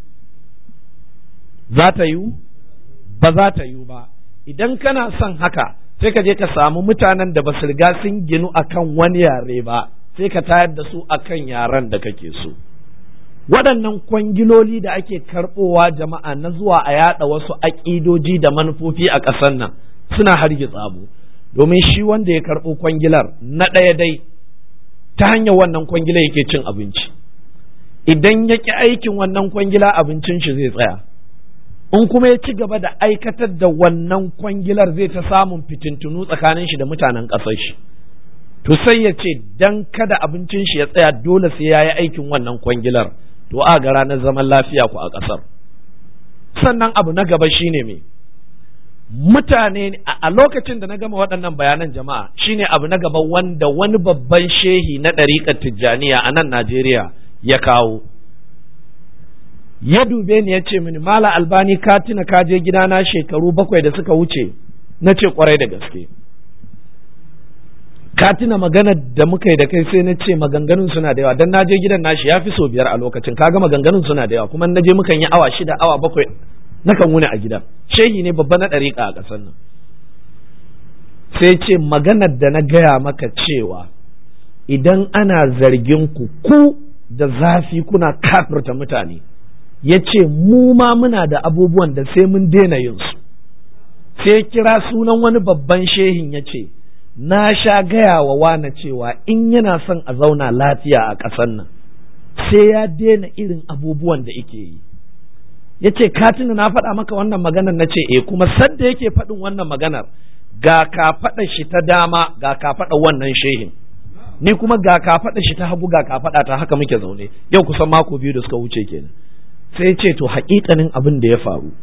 za ta yiwu? Ba za ta yiwu ba. Idan kana son haka sai ka je ka samu mutanen da ba su riga sun ginu akan wani yare ba, sai ka tayar da su akan yaren da kake so. Waɗannan kwangiloli da ake karɓowa jama'a na zuwa a yaɗa wasu aƙidoji da manufofi a ƙasar nan suna hargitsa mu, domin shi wanda ya karɓo kwangilar na ɗaya dai ta hanyar wannan kwangilar yake cin abinci. Idan ya ƙi aikin wannan kwangila, abincin shi zai tsaya. In kuma ya ci gaba da aikatar da wannan kwangilar, zai ta samun fitintunu tsakanin shi da mutanen ƙasar shi. To sai ya ce dan kada abincin shi ya tsaya dole sai ya yi aikin wannan kwangilar, to a ga ranar zaman lafiya ku a ƙasar. Sannan abu na gaba shine me? Mutane a lokacin da na gama waɗannan bayanan jama'a, shine abu na gaba wanda wani babban shehi na ɗariƙar Tijjaniya a nan Najeriya ya kawo. Ya dube ni ya ce mini, Mala Albani, ka tuna ka je gidana shekaru 7 da suka wuce? Na ce kwarai da gaske. ka tuna maganar da muka yi da kai sai na ce maganganun suna da yawa dan na je gidan nashi ya fi so 5 a lokacin, kaga maganganun suna da yawa kuma na je mukan yi awa 6 awa 7 nakan wuni a gidan. Shehi ne babba na ɗariƙa a ƙasar nan. Sai ce maganar da na gaya maka cewa idan ana zargin ku da zafi kuna kafirta mutane, ya ce mu ma muna da abubuwan da sai mun daina yin su. Sai kira sunan wani babban shehin ya ce na sha gaya wa wane cewa in yana son a zauna lafiya a ƙasar nan sai ya daina irin abubuwan da yake yi. Ya ce ka tuna na faɗa maka wannan maganar? Na ce kuma sadda yake faɗin wannan maganar ga ka faɗa shi ta dama ga ka faɗa wannan shehin, ni kuma ga ka faɗa shi ta hagu ga ka faɗa ta, haka muke zaune yau kusan mako 2 da suka wuce kenan. Sai ya ce to haƙiƙanin abin da ya faru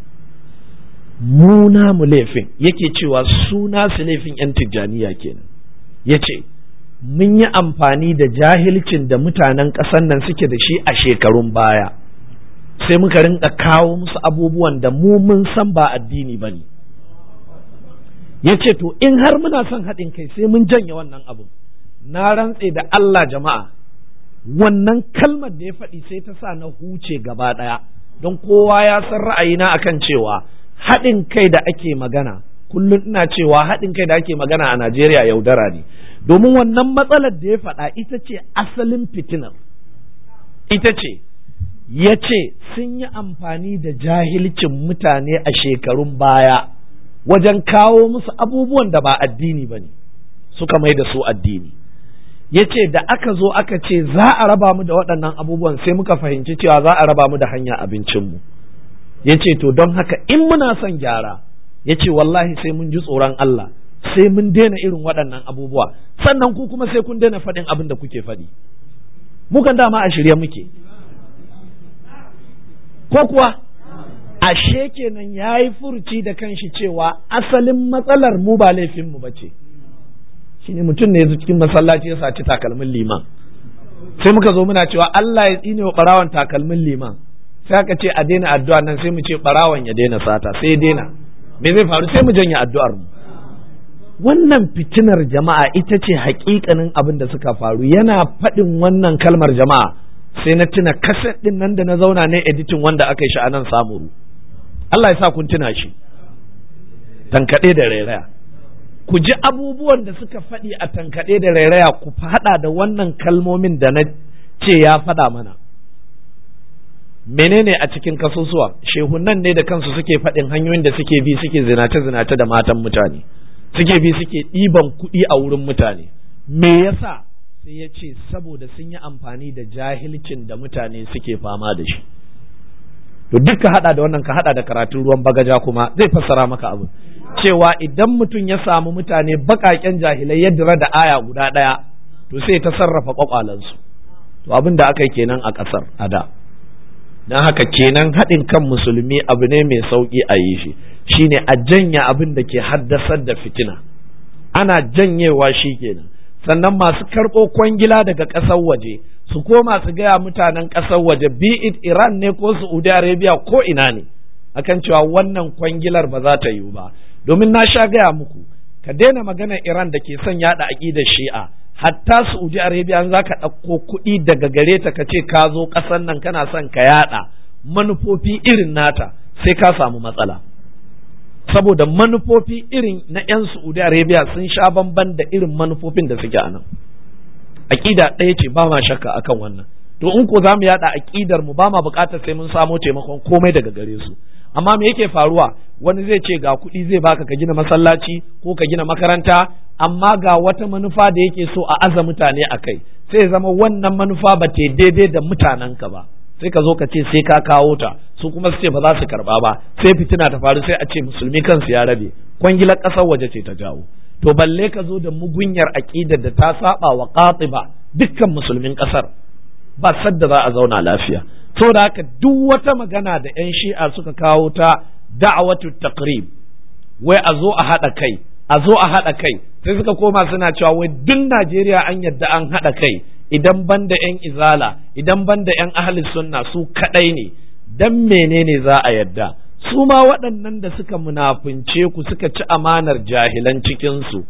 mu namu laifin, yake cewa suna su laifin yan tijjaniya kenan. Ya ce mun yi amfani da jahilcin da mutanen ƙasar nan suke da shi a shekarun baya, sai muka rinka kawo musu abubuwan da mu mun san ba addini ba ne. Ya ce to in har muna son haɗin kai sai mun janye wannan abu. Na rantse da Allah jama'a, wannan kalmar da ya faɗi sai ta sa na huce gaba ɗaya, don kowa ya san ra'ayina akan cewa haɗin kai da ake magana, kullum ina cewa haɗin kai da ake magana a Najeriya yaudara ne, domin wannan matsalar da ya faɗa ita ce asalin fitinar. Ita ce ya ce sun yi amfani da jahilcin mutane a shekarun baya wajen kawo musu abubuwan da ba addini ba ne, suka mai da su addini. Ya ce da aka zo aka ce za a raba mu da waɗannan abubuwan sai muka fahimci cewa za a raba mu da hanyar abincinmu. Ya ce to don haka in muna son gyara, ya ce wallahi sai mun ji tsoron Allah, sai mun daina irin waɗannan abubuwa, sannan ku kuma sai kun daina faɗin abin da kuke faɗi. Mukan dama a shirye muke ko kuwa? Ashe kenan ya yi furci da kanshi cewa asalin matsalar mu ba laifinmu ba ce. Shi ne mutum ne ya zo cikin masallaci ya saci takalmin liman, sai muka zo muna cewa Allah ya tsine wa ɓarawan takalmin liman, sai aka ce a daina addu'a nan, sai mu ce ɓarawan ya daina sata, sai ya daina. Me zai faru? Sai mu janye addu'ar mu. Wannan fitinar jama'a ita ce haƙiƙanin abin da suka faru. Yana faɗin wannan kalmar jama'a sai na tuna kaset ɗin nan da na zauna ne editing wanda aka yi shi a nan Samuru. Allah ya sa kun tuna shi, tankaɗe da rairaya. Ku ji abubuwan da suka faɗi a tankaɗe da rairaya, ku faɗa da wannan kalmomin da na ce ya faɗa mana. Menene a cikin kasusuwa? Shehunan ne da kansu suke faɗin hanyoyin da suke bi suke zinace-zinace da matan mutane, suke bi suke ɗiban kuɗi a wurin mutane. Me yasa? Sai ya ce saboda sun yi amfani da jahilcin da mutane suke fama da shi. To duk ka hada da wannan, ka hada da karatun ruwan bagaja kuma zai fassara maka abu cewa idan mutum ya samu mutane baƙaƙen jahilai ya dira da aya guda ɗaya, to sai ta sarrafa kwakwalansu. To abin da aka yi kenan a ƙasar a da. Don haka kenan haɗin kan musulmi abu ne mai sauƙi a yi shi, shine a janya abin da ke haddasar da fitina. Ana janyewa shi kenan. Sannan masu karɓo kwangila daga ƙasar waje su koma su gaya mutanen ƙasar waje, be it Iran ne ko Saudi Arabia ko ina ne, akan cewa wannan kwangilar ba za ta yiwu ba. Domin na sha gaya muku, ka daina magana Iran da ke son yaɗa aƙidar Shi'a, hatta Saudi Arabia za ka ɗauko kuɗi daga gare ta ka ce ka zo ƙasar nan kana son ka yaɗa manufofi irin nata, sai ka samu matsala. Saboda manufofi irin na 'yan Saudi Arabia sun sha bamban da irin manufofin da suke a nan. Aƙida ɗaya ce, ba ma shakka akan wannan. To in ko za mu yaɗa aƙidar mu, ba ma buƙatar sai mun samo taimakon komai daga gare su. Amma me yake faruwa? Wani zai ce ga kuɗi zai baka ka gina masallaci ko ka gina makaranta, amma ga wata manufa da yake so a aza mutane a kai, sai zama wannan manufa ba ta daidai da mutanenka ba. Sai ka zo ka ce sai ka kawo ta, su kuma su ce ba za su karba ba, sai fitina ta faru, sai a ce musulmi kansu ya rabe, kwangilar ƙasar waje ce ta jawo. To balle ka zo da mugunyar aƙidar da ta saba wa qatiba dukkan musulmin ƙasar, ba sadda za a zauna lafiya. Saboda haka duk wata magana da 'yan Shi'a suka kawo ta da'awatu taqrib, wai a zo a haɗa kai, a zo a haɗa kai, sai suka koma suna cewa wai duk Najeriya an yadda an haɗa kai, idan banda 'yan izala, idan banda 'yan ahli sunna su kaɗai ne. Dan menene za a yadda? Su ma waɗannan da suka munafunce ku suka ci amanar jahilan cikinsu,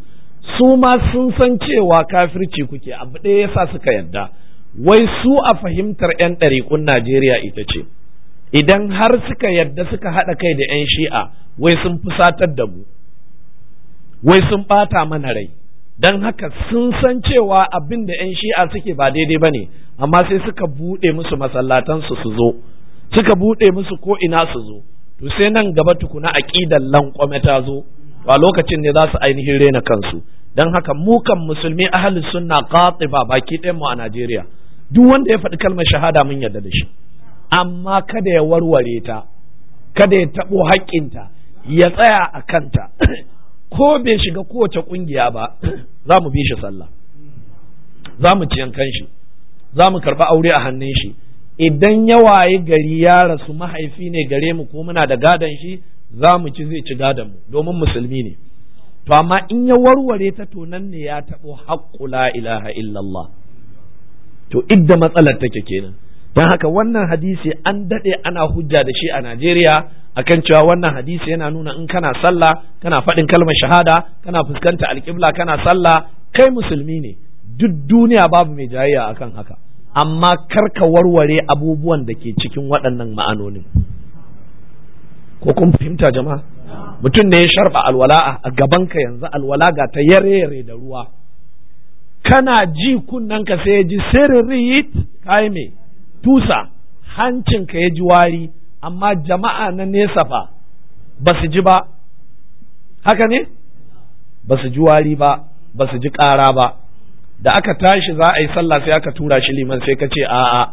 su ma sun san cewa kafirci kuke, abu ɗaya yasa suka yadda, wai su a fahimtar 'yan ɗariƙun Najeriya ita ce, idan har suka yadda suka haɗa kai da 'yan shi'a, wai sun fusatar da mu, wai sun ɓata mana rai, don haka sun san cewa abin da 'yan shi'a suke ba daidai ba ne, amma sai suka buɗe musu masallatansu su zo, suka buɗe musu ko ina su zo, to sai nan gaba tukuna aƙidar lankwame ta zo, a lokacin ne za su ainihin rena kansu. Don haka mu kan musulmi ahlus sunna qatiba baki ɗayan mu a Najeriya, duk wanda ya faɗi kalmar shahada mun yarda da shi, amma kada ya warware ta, kada ya taɓo haƙƙinta, ya tsaya a kanta ko bai shiga kowace ƙungiya ba za mu bi shi sallah, za mu ci yankan shi, za mu karɓi aure a hannun shi, idan ya waye gari ya rasu mahaifi ne gare mu ko muna da gadon shi, za mu ci zai ci gadon mu domin musulmi ne. To amma in ya warware ta to nan ne ya taɓo haƙƙu la ilaha illallah, to idda matsalar take kenan. Don haka wannan hadisi an daɗe ana hujja da shi a Najeriya akan cewa wannan hadisi yana nuna in kana sallah kana faɗin kalmar shahada kana fuskanta alƙibla kana sallah kai musulmi ne, duk duniya babu mai jayayya akan haka, amma kar ka warware abubuwan da ke cikin waɗannan ma'anonin. Ko kun fahimta jama'a? Mutum ne ya sharba alwala a gabanka yanzu, alwala ga ta yare da ruwa, kana ji kunnanka sai ya ji sirrit kai me tusa, hancinka ya ji wari, amma jama'a na nesa fa ba su ji ba, haka ne? Ba su ji wari ba, ba su ji ƙara ba. Da aka tashi za a yi sallah sai aka tura shi liman, sai ka ce a'a,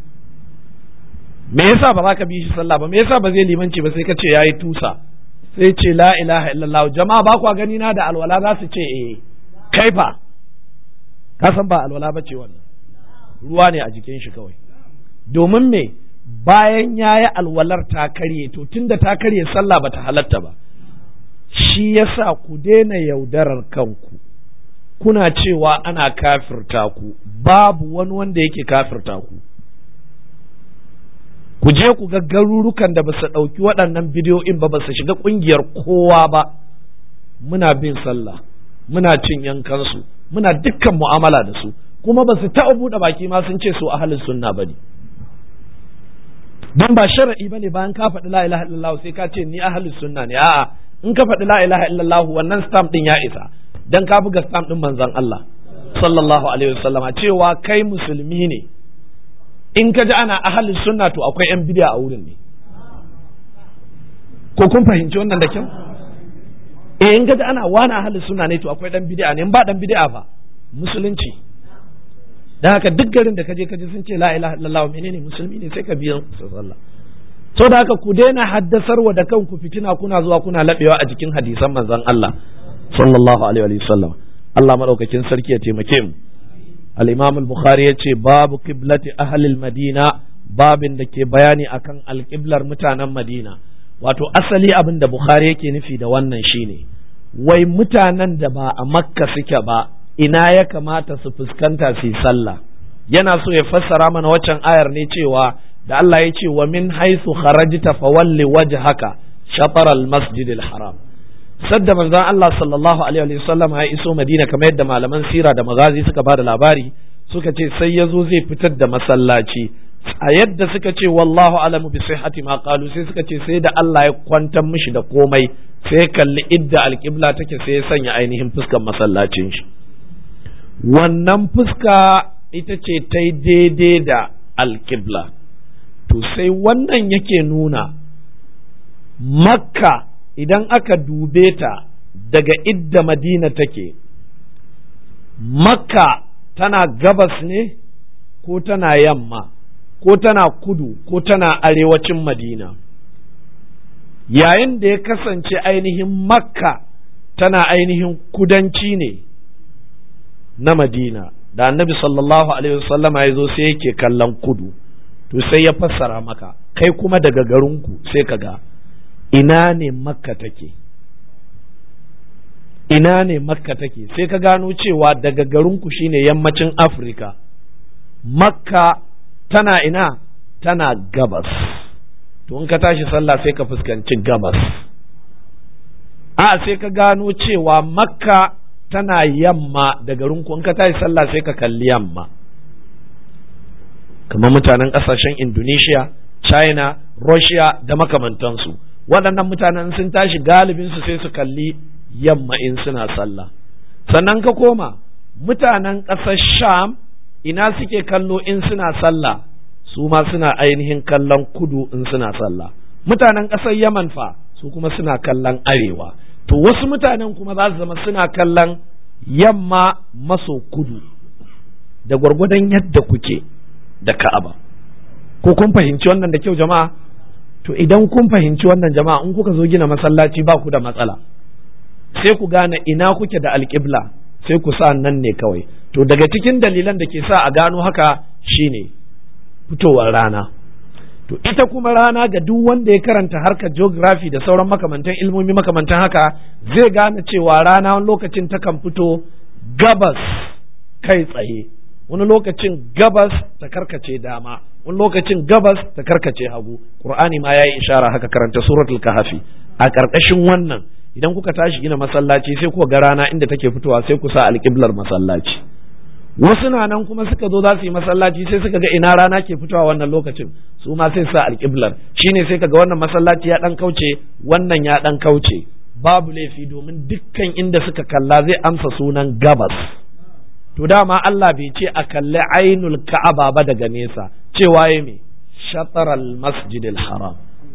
me yasa ba za ka bi shi sallah ba, me yasa ba zai limanci ba, sai ka ce yayi tusa, sai ce la ilaha illallah. Jama'a ba kwa gani na da alwala, za su ce kai fa ka san ba alwala ba ce wannan, ruwa ne a jikin shi kawai. Domin me, bayan yayi alwalar ta karye, to tunda ta karye sallah bata halatta ba. Shi yasa ku daina yaudarar kanku, kuna cewa ana kafirta ku, babu wani wanda yake kafirta ku. Ku je ku ga garurukan da ba su ɗauki waɗannan bidiyoyin ba, ba su shiga ƙungiyar kowa ba, muna bin sallah, muna cin yankansu, muna dukkan mu'amala da su, kuma ba su taɓa buɗe baki ma sun ce su ahlus sunna ba ne. Don ba shara'i ba ne bayan ka faɗi la ilaha illallah sai ka ce ni ahlus sunna ne, a'a, in ka faɗi la ilaha illallah wannan stamp ɗin ya isa, dan ka buga stamp ɗin manzon Allah sallallahu alaihi wasallama cewa kai musulmi ne. In ka ji ana ahalin sunna to akwai yan bid'a a wurin ne, ko kun fahimci wannan da kyau? In ka ji ana wani ahalin sunna ne to akwai dan bid'a ne, in ba dan bid'a ba musulunci. Dan haka duk garin da kaje sun ce la ilaha illallah menene musulmi ne, sai ka biya sallah. So da haka ku daina haddasarwa da kanku fitina, kuna zuwa kuna labewa a jikin hadisan manzon Allah sallallahu alaihi wa sallam. Allah madaukakin sarki ya taimake mu. Al-Imam al-Bukhari ya ce babu qiblati ahlil Madina, babin da ke bayani akan alƙiblar mutanen Madina. Wato asali abin da Bukhari yake nufi da wannan shine, wai mutanen da ba a Makka suke ba, ina ya kamata su fuskanta su yi sallah. Yana so ya fassara mana waccan ayar ne cewa da Allah ya ce wa min haythu kharajta fawalli wajhaka shatr al-masjid al-haram. Sadda manzon Allah sallallahu alaihi wa sallam ya iso Madina, kamar yadda malaman sira da magazi suka bada labari, suka ce sai yazo zai fitar da masallaci, a yadda suka ce wallahu alamu bi sihhati ma qalu, sai suka ce sai da Allah ya kwantar mishi da komai, sai kalli idda alqibla take, sai ya sanya ainihin fuskar masallacin shi. Wannan fuska ita ce ta daidai da alqibla. To sai wannan yake nuna Makka idan aka dube ta daga idda Madina take, Makka tana gabas ne ko tana yamma ko tana kudu ko tana arewacin Madina, yayin da ya kasance ainihin Makka tana ainihin kudanci ne na Madina, da Annabi sallallahu alaihi wasallam ya zo sai yake kallon kudu, to sai ya fassara maka, kai kuma daga garinku sai ka ga ina ne Makka take, ina ne Makka take, sai ka gano cewa daga garinku shine yammacin Afirka, Makka tana ina, tana gabas. To in ka tashi sallah sai ka fuskanci gabas. Sai ka gano cewa Makka tana yamma da garinku, in ka tashi sallah sai ka kalli yamma, kamar mutanen ƙasashen Indonesia, China, Russia da makamantansu. Waɗannan mutanen sun tashi galibinsu sai su kalli yamma in suna sallah. Sannan ka koma mutanen ƙasar Sham, ina suke kallo in suna sallah? Su ma suna ainihin kallon kudu in suna sallah. Mutanen ƙasar Yaman fa su kuma suna kallon arewa. To wasu mutanen kuma za su zama suna kallon yamma maso kudu da gwargwadon yadda kuke da Ka'aba. Ko kun fahimci wannan da kyau jama'a? To idan kun fahimci wannan jama'a, in kuka zo gina masallaci ba ku da matsala, sai ku gane ina kuke da alƙibla, sai ku sa nan ne kawai. To daga cikin dalilan da ke sa a gano haka shine fitowar rana. To ita kuma rana ga duk wanda ya karanta harkar geography da sauran makamantan ilmomi makamantan haka zai gane cewa rana wani lokacin takan fito gabas kai tsaye, wani lokacin gabas ta karkace dama, wani lokacin gabas ta karkace hagu. Qur'ani ma yayi ishara haka, karanta suratul kahfi. A karkashin wannan idan kuka tashi gina masallaci sai kuka ga rana inda take fitowa sai ku sa alƙiblar masallaci. Wasu na nan kuma suka zo za su yi masallaci sai suka ga ina rana ke fitowa wannan lokacin, su ma sai sa alƙiblar. Shine sai kaga wannan masallaci ya dan kauce, wannan ya dan kauce. Babu laifi, domin dukkan inda suka kalla zai amsa sunan gabas. To dama Allah bai ce a kalli ainul Ka'aba ba daga nesa, cewa ya me shataral masjidil haram,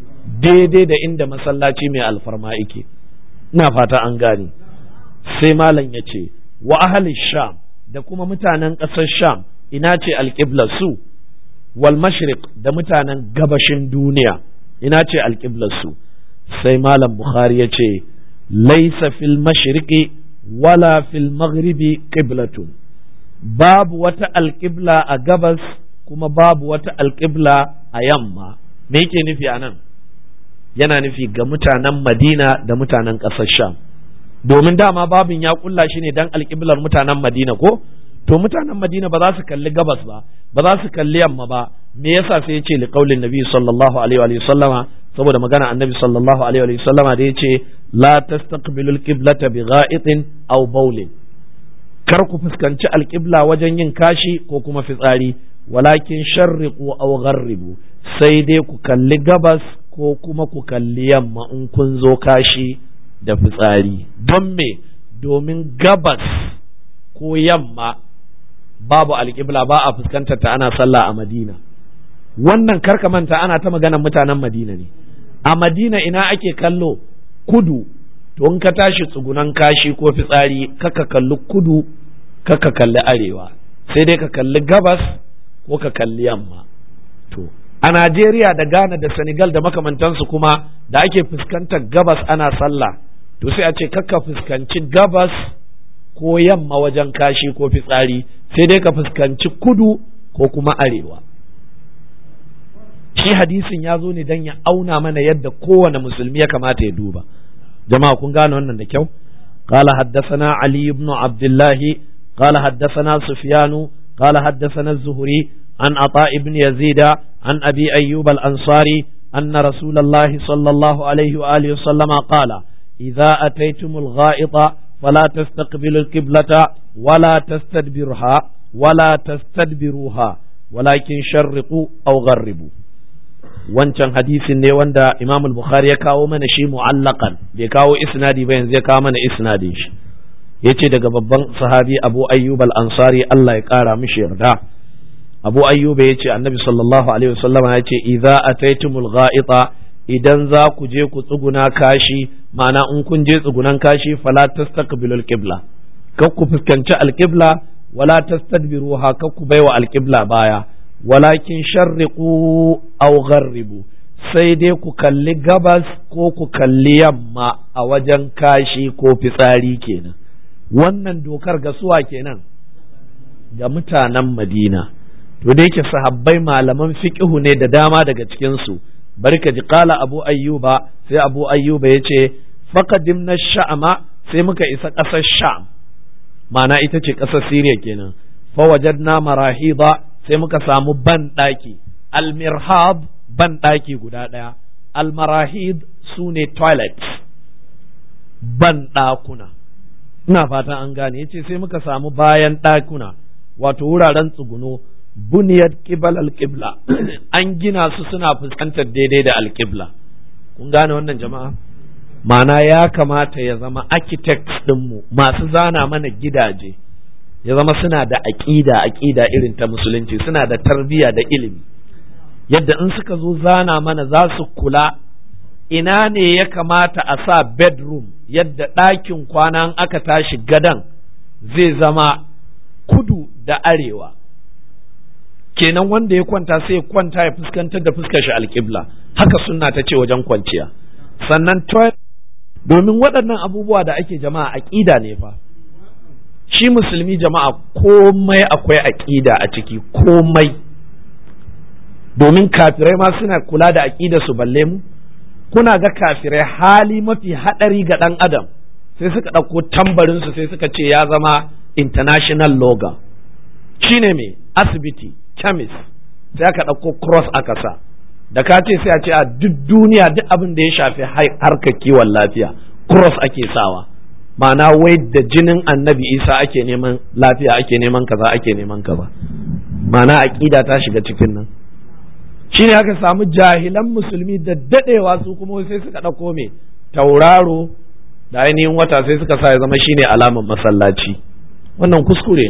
daidai da inda masallaci mai alfarma yake. Ina fata an gane. Sai malam ya ce wa ahli sham, da kuma mutanen ƙasar Sham, ina ce alƙiblar su? Wal mashriq, da mutanen gabashin duniya, ina ce alƙiblar su? Sai malam Bukhari ya ce laisa fil mashriqi wala fil maghribi qiblatun, babu wata alƙibla a gabas kuma babu wata alƙibla a yamma. Me yake nufi anan? Yana nufi ga mutanen Madina da mutanen ƙasar Sham, domin dama babin ya kulla shi ne dan alƙiblar mutanen Madina ko? To mutanen Madina ba za su kalli gabas ba, ba za su kalli yamma ba. Me yasa sai ya ce liqaulin nabi sallallahu alaihi wa sallama, saboda magana annabi sallallahu alaihi wa sallama da yace la tastaqbilul qiblata bi gha'itin aw bawlin, kar ku fuskanci alƙibla wajen yin kashi ko kuma fitsari, walakin sharriqu aw gharribu, sai dai ku kalli gabas ko kuma ku kalli yamma in kun zo kashi da fitsari. Don me? Domin gabas ko yamma babu alƙibla, ba a fuskantar ta ana sallah a Madina. Wannan karka manta ana ta maganar mutanen Madina ne. A Madina ina ake kallo? Kudu. To in ka tashi tsugunan kashi ko fitsari, kaka kalli kudu, kaka kalli arewa, sai dai ka kalli gabas ko ka kalli yamma. To a Najeriya da Ghana da Senegal da makamantansu kuma da ake fuskantar gabas ana sallah, to sai a ce kakka fuskanci gabas ko yamma wajen kashi ko fitsari, sai dai ka fuskanci kudu ko kuma arewa. Shi hadisin ya zo ne don ya auna mana yadda kowane musulmi ya kamata ya duba. Jama'a kun gane wannan da kyau? قال حدثنا علي بن عبد الله قال حدثنا سفيان قال حدثنا الزهري عن عطاء بن يزيد عن أبي أيوب الأنصاري أن رسول الله صلى الله عليه وآله وسلم قال إذا أتيتم الغائط فلا تستقبلوا القبلة ولا تستدبروها ولكن شرقوا أو غربوا. wancan hadisin ne wanda Imam al-Bukhari ya kawo mana shi mu'allaqan, bai kawo isnadi ba, yanzu ya kawo mana isnadin shi. Yace daga babban sahabi Abu Ayyub al-Ansari, Allah ya kara mishi yarda. Abu Ayyub yace Annabi sallallahu alaihi wasallam yace idza ataytumul gha'ita, idan za ku je ku tsuguna kashi, ma'ana in kun je tsugunan kashi, fala tastaqbilul qibla, kar ku fuskanci al-qibla, wala tastadbiruha, kar ku baiwa al-qibla baya, walakin sharriqu aw gharribu, sai dai ku kalli gabas ko ku kalli yamma a wajen kashi ko fitsari kenan. Wannan dokar ga suwa kenan? Ga mutanen Madina. To da yake sahabbai malaman fiqhu ne da dama daga cikin su, barka ji qala Abu Ayyuba, sai Abu Ayyuba yace faqadimna sha'ama, sai muka isa ƙasar Sham, ma'ana ita ce ƙasar Syria kenan. Fa wajadna marahida, sai muka samu banɗaki. Al-mirhab banɗaki guda ɗaya, al-marahid su ne toilets, banɗakuna. ina fatan an gane. Yace sai muka samu bayan ɗakuna wato wuraren tsuguno buniyat qibal al-qibla an gina su suna fuskantar daidai da al-qibla. Kun gane wannan jama'a? Ma'ana ya kamata ya zama architects ɗinmu masu zana mana gidaje ya zama suna da aƙida irin ta musulunci, suna da tarbiyya da ilimi, yadda in suka zo zana mana za su kula ina ne ya kamata a sa bedroom, yadda ɗakin kwana aka tashi gadan zai zama kudu da arewa, kenan wanda ya kwanta sai ya kwanta ya fuskantar da fuskar shi alƙibla, haka sunna ta ce wajen kwanciya. Sannan domin waɗannan abubuwa da ake jama'a aƙida ne fa, shi musulmi jama'a komai akwai aƙida a ciki, komai, domin kafirai ma suna kula da aƙida su balle mu. Kuna ga kafirai hali mafi haɗari ga ɗan adam sai suka ɗauko tambarinsu sai suka ce ya zama international logo, shine me asibiti, chemist, sai aka ɗauko cross aka sa, da ka ce sai a ce a duk duniya duk abin da ya shafi harkar kiwon lafiya cross ake sawa, ma'ana wai da jinin annabi Isa ake neman lafiya, ake neman kaza, ake neman kaza, ma'ana aqida ta shiga cikin nan. Shine aka samu jahilan musulmi da dadewa su kuma sai suka dauko me tauraro da ainihin wata sai suka sa ya zama shine alaman masallaci. Wannan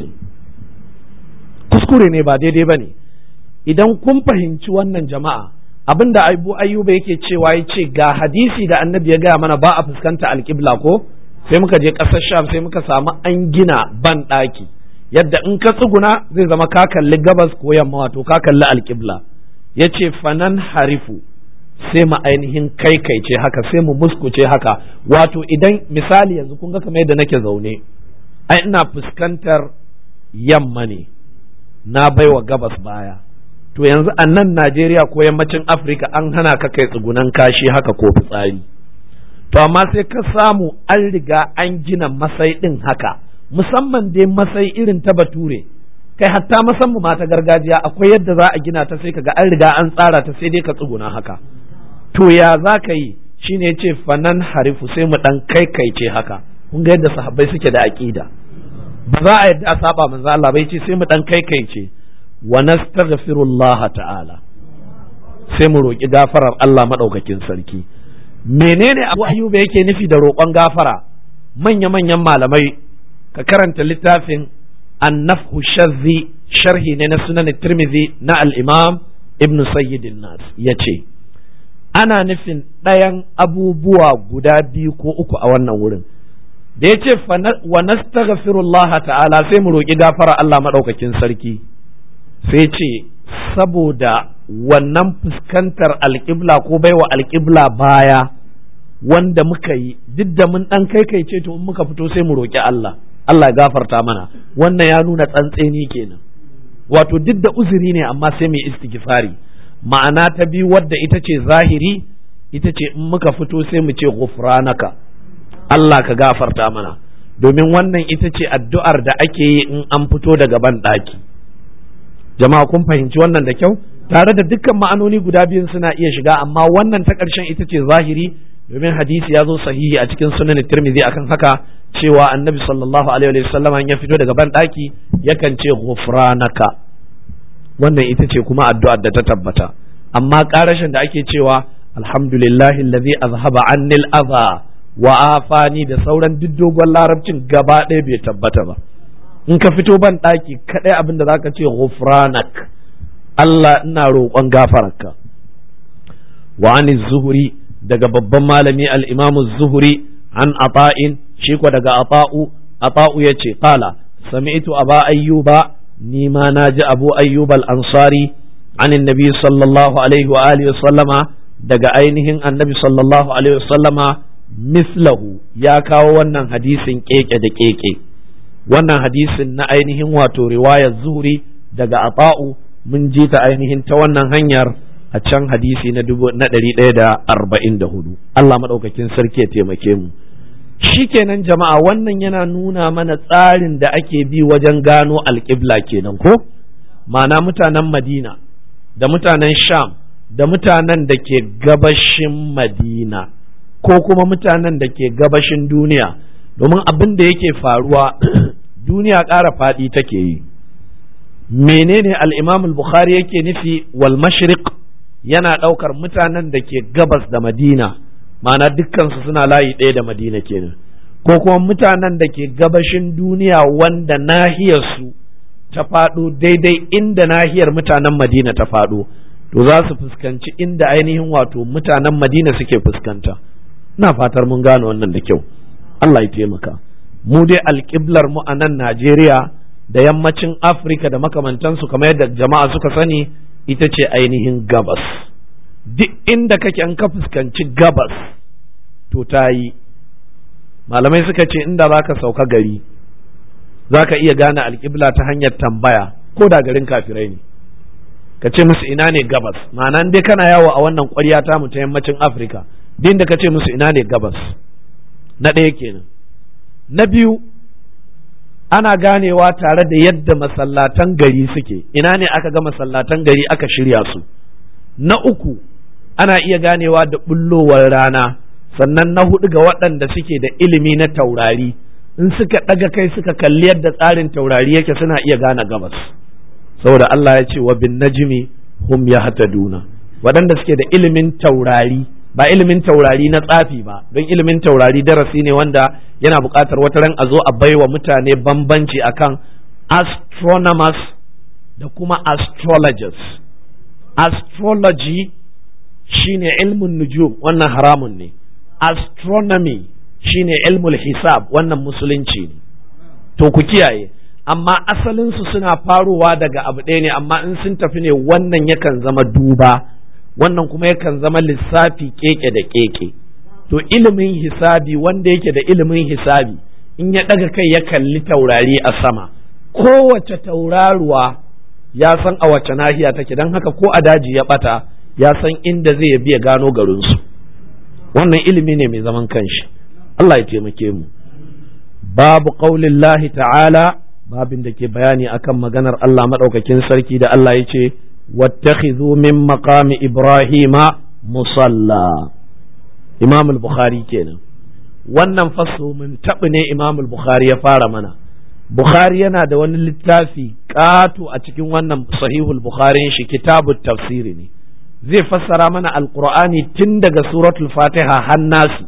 kuskure ne ba daidai bane. Idan kun fahimci wannan jama'a, abinda Abu Ayyuba yake cewa yace ga hadisi da annabi ya gaya mana ba a fuskanta alƙibla ko, sai muka je ƙasar Sham sai muka samu an gina ban ɗaki yadda in ka tsuguna zai zama ka kalli gabas ko yamma, wato ka kalli alƙibla. Yace fanan harifu sai mu ainihin kaikaice haka, sai mu muskuce haka, wato idan misali yanzu kun ga kamar yadda nake zaune, ai ina fuskantar yamma ne, na baiwa gabas baya. To yanzu a nan Najeriya ko yammacin Afirka an hana ka kai tsugunan kashi haka ko fitsari, to amma sai ka samu an riga an gina masai ɗin haka, musamman dai masai irin ta Bature, kai hatta musamman ma ta gargajiya akwai yadda za a gina ta sai kaga an riga an tsara ta sai dai ka tsuguna haka. To ya za ka yi? Shine yace fanan harifu sai mu dan kaikaice haka. Kun ga yadda sahabbai suke da aqida, ba za a yadda a saba manzo Allah bai ce sai mu dan kaikaice. Wa nastaghfirullah ta'ala, sai mu roki gafarar Allah madaukakin sarki. Menene Abu Ayyuba yake nufi da roƙon gafara? Manya-manyan malamai ka karanta littafin An-Nafhu Shazzi, sharhi ne na Sunan Tirmidhi na al-Imam Ibn Sayyid an-Nas, yace ana nufin ɗayan abubuwa guda biyu ko uku a wannan wurin. Da yace wa nastaghfirullah ta'ala sai mu roki gafara Allah madaukakin sarki, sai ce saboda wannan fuskantar alƙibla ko baiwa alƙibla baya wanda muka yi, duk da mun ɗan kaikaice to in muka fito sai mu roƙi Allah ya gafarta mana. Wannan ya nuna tsantseni kenan, wato duk da uzuri ne amma sai mu istighfari. Ma'ana ta biyu wadda ita ce zahiri, ita ce in muka fito sai mu ce ghufranaka, Allah ka gafarta mana, domin wannan ita ce addu'ar da ake yi in an fito daga ban ɗaki. Jama'a kun fahimci wannan da kyau, tare da dukkan ma'anoni guda biyun suna iya shiga, amma wannan ta ƙarshen ita ce zahiri, domin hadisi ya zo sahihi a cikin Sunan Tirmidhi akan haka, cewa annabi sallallahu alaihi wa sallam ya fito daga ban ɗaki yakan ce ghufranaka. Wannan ita ce kuma addu'ar da ta tabbata, amma ƙarashin da ake cewa alhamdulillahi allazi azhaba anni al-adha wa afani da sauran duk dogon larabcin gaba ɗaya bai tabbata ba. In ka fito ban ɗaki kaɗai abin da zaka ce ghufranak, Allah ina roƙon gafararka. Wa an zuhuri, daga babban malami al-Imam az-Zuhri, an Ata'in, shi ko daga Ata'u yace qala sami'tu Aba Ayyuba, ni ma naji Abu Ayyub al-Ansari an annabi sallallahu alaihi wa alihi sallama, daga ainihin annabi sallallahu alaihi wa sallama mislahu, ya kawo wannan hadisin keke da keke. Wannan hadisin na ainihin wato riwayar Zuhri daga Ata'u mun ji ta ainihin ta wannan hanyar a can hadisi na 144. Allah madaukakin sarki ya taimake mu. Shikenan jama'a, wannan yana nuna mana tsarin da ake bi wajen gano alƙibla kenan ko? Ma'ana mutanen Madina da mutanen Sham da mutanen da ke gabashin Madina ko kuma mutanen da ke gabashin duniya domin abin da yake faruwa duniya ƙara faɗi take yi. Menene al-Imam al-Bukhari yake nufi wal mashriq? Yana ɗaukar mutanen da ke gabas da Madina, ma'ana dukkansu suna layi ɗaya da Madina kenan, ko kuma mutanen da ke gabashin duniya wanda nahiyarsu ta faɗo daidai inda nahiyar mutanen Madina ta faɗo, to za su fuskanci inda ainihin wato mutanen Madina suke fuskanta. Ina fatar mun gane wannan da kyau. Allah ya taimaka. Mu dai alƙiblar mu a nan Najeriya da yammacin Afirka da makamantansu kamar yadda jama'a suka sani ita ce ainihin gabas. Duk inda kake an ka fuskanci gabas to ta yi. Malamai suka ce inda za ka sauka gari za ka iya gane alƙibla ta hanyar tambaya ko da garin kafirai ne. Ka ce musu ina ne gabas, ma'ana dai kana yawo a wannan ƙwarya ta mu ta yammacin Afirka, din da ka ce musu ina ne gabas. Na ɗaya kenan. Na biyu, ana ganewa tare da yadda masallatan gari suke, ina ne aka ga masallatan gari aka shirya su. Na uku, ana iya ganewa da bullowar rana, sannan na hudu ga waɗanda suke da ilimi na taurari, in suka ɗaga kai suka kalli yadda tsarin taurari yake suna iya gane gabas. Saboda Allah ya ce wa bin najmi hum yahtaduna, waɗanda suke da ilimin taurari, ba ilimin taurari na tsafi ba, don ilimin taurari darasi ne wanda yana buƙatar wata ran a zo a baiwa mutane bambanci akan astronomers da kuma astrologers. Astrology shine ilmun nujum, wannan haramun ne. Astronomy shine ilmul hisab, wannan musulunci ne. To ku kiyaye, amma asalinsu suna farowa daga abu ɗaya ne, amma in sun tafi ne wannan yakan zama duba, wannan kuma yakan zama lissafi keke da keke. To ilimin hisabi, wanda yake da ilimin hisabi in ya ɗaga kai ya kalli taurari a sama, kowace tauraruwa ya san a wace nahiya take, don haka ko a daji ya ɓata ya san inda zai biya gano garinsu. Wannan ilimi ne mai zaman kanshi. Allah ya taimake mu. Babu qaulillahi ta'ala, babin da ke bayani akan maganar Allah madaukakin sarki da Allah ya ce wattakhidhu min maqami ibrahima musalla. Imam al-Bukhari kenan. Wannan faso mun taɓa ne Imam al-Bukhari ya fara mana. Bukhari yana da wani littafi ƙato a cikin wannan sahihul Bukhari shi kitabut tafsiri ne. Zai fassara mana alqur'ani tun daga suratul Fatiha har Nasi.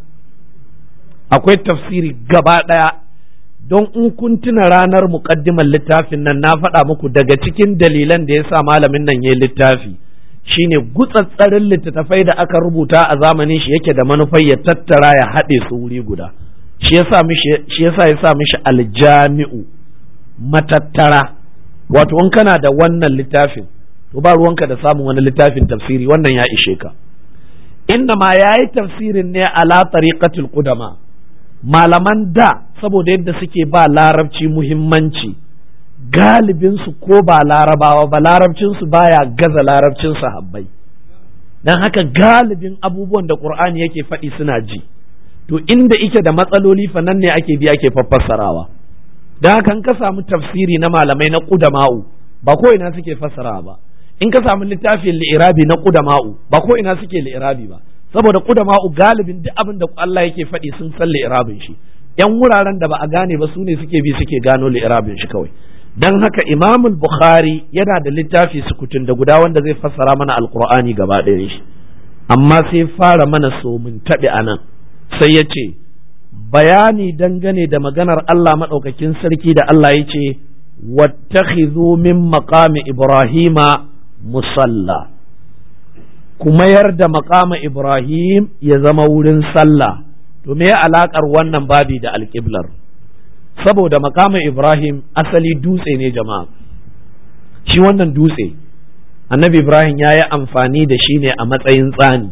Akwai tafsiri gaba ɗaya, don in kun tuna ranar muƙaddimar littafin nan na faɗa muku daga cikin dalilan da ya sa malamin nan ya yi littafi shine gutsatsarin littattafai da aka rubuta a zamanin shi yake da manufar ya tattara ya haɗe su wuri guda. Shi yasa ya sa mishi aljami'u, matattara. Wato in kana da wannan littafin to ba ruwanka da samun wani littafin tafsiri, wannan ya ishe ka. Inna ma yayi tafsirin ne ala tariqatul qudama. Malaman da saboda yadda suke ba larabci muhimmanci, galibinsu ko ba larabawa ba, larabcinsu baya gaza larabcin sahabbai, don haka galibin abubuwan da ƙur'ani yake faɗi suna ji. To inda ike da matsaloli fa nan ne ake bi ake fassarawa. Don haka in ka samu tafsiri na malamai na ƙudama'u ba ko ina suke fassarawa ba, in ka samu littafin li'irabi na ƙudama'u ba ko ina suke li'irabi ba, saboda ƙudama'u galibin duk abin da Allah yake faɗi sun san li'irabin shi. Yan wuraren da ba a gane ba su ne suke bi suke gano li'irabin shi kawai. Dan haka Imam Bukhari yana da littafi sukutun da guda wanda zai fassara mana Alƙur'ani gaba ɗayan shi, amma sai fara mana so mun taɓi anan, sai ya ce bayani dangane da maganar Allah maɗaukakin sarki da Allah ya ce wattakhidhu min maqami Ibrahima musalla, ku mayar da maqama Ibrahim ya zama wurin sallah. To me ya alakar wannan babi da alƙiblar? Saboda maqama Ibrahim asali dutse ne jama'a. Shi wannan dutse Annabi Ibrahim ya yi amfani da shi ne a matsayin tsani.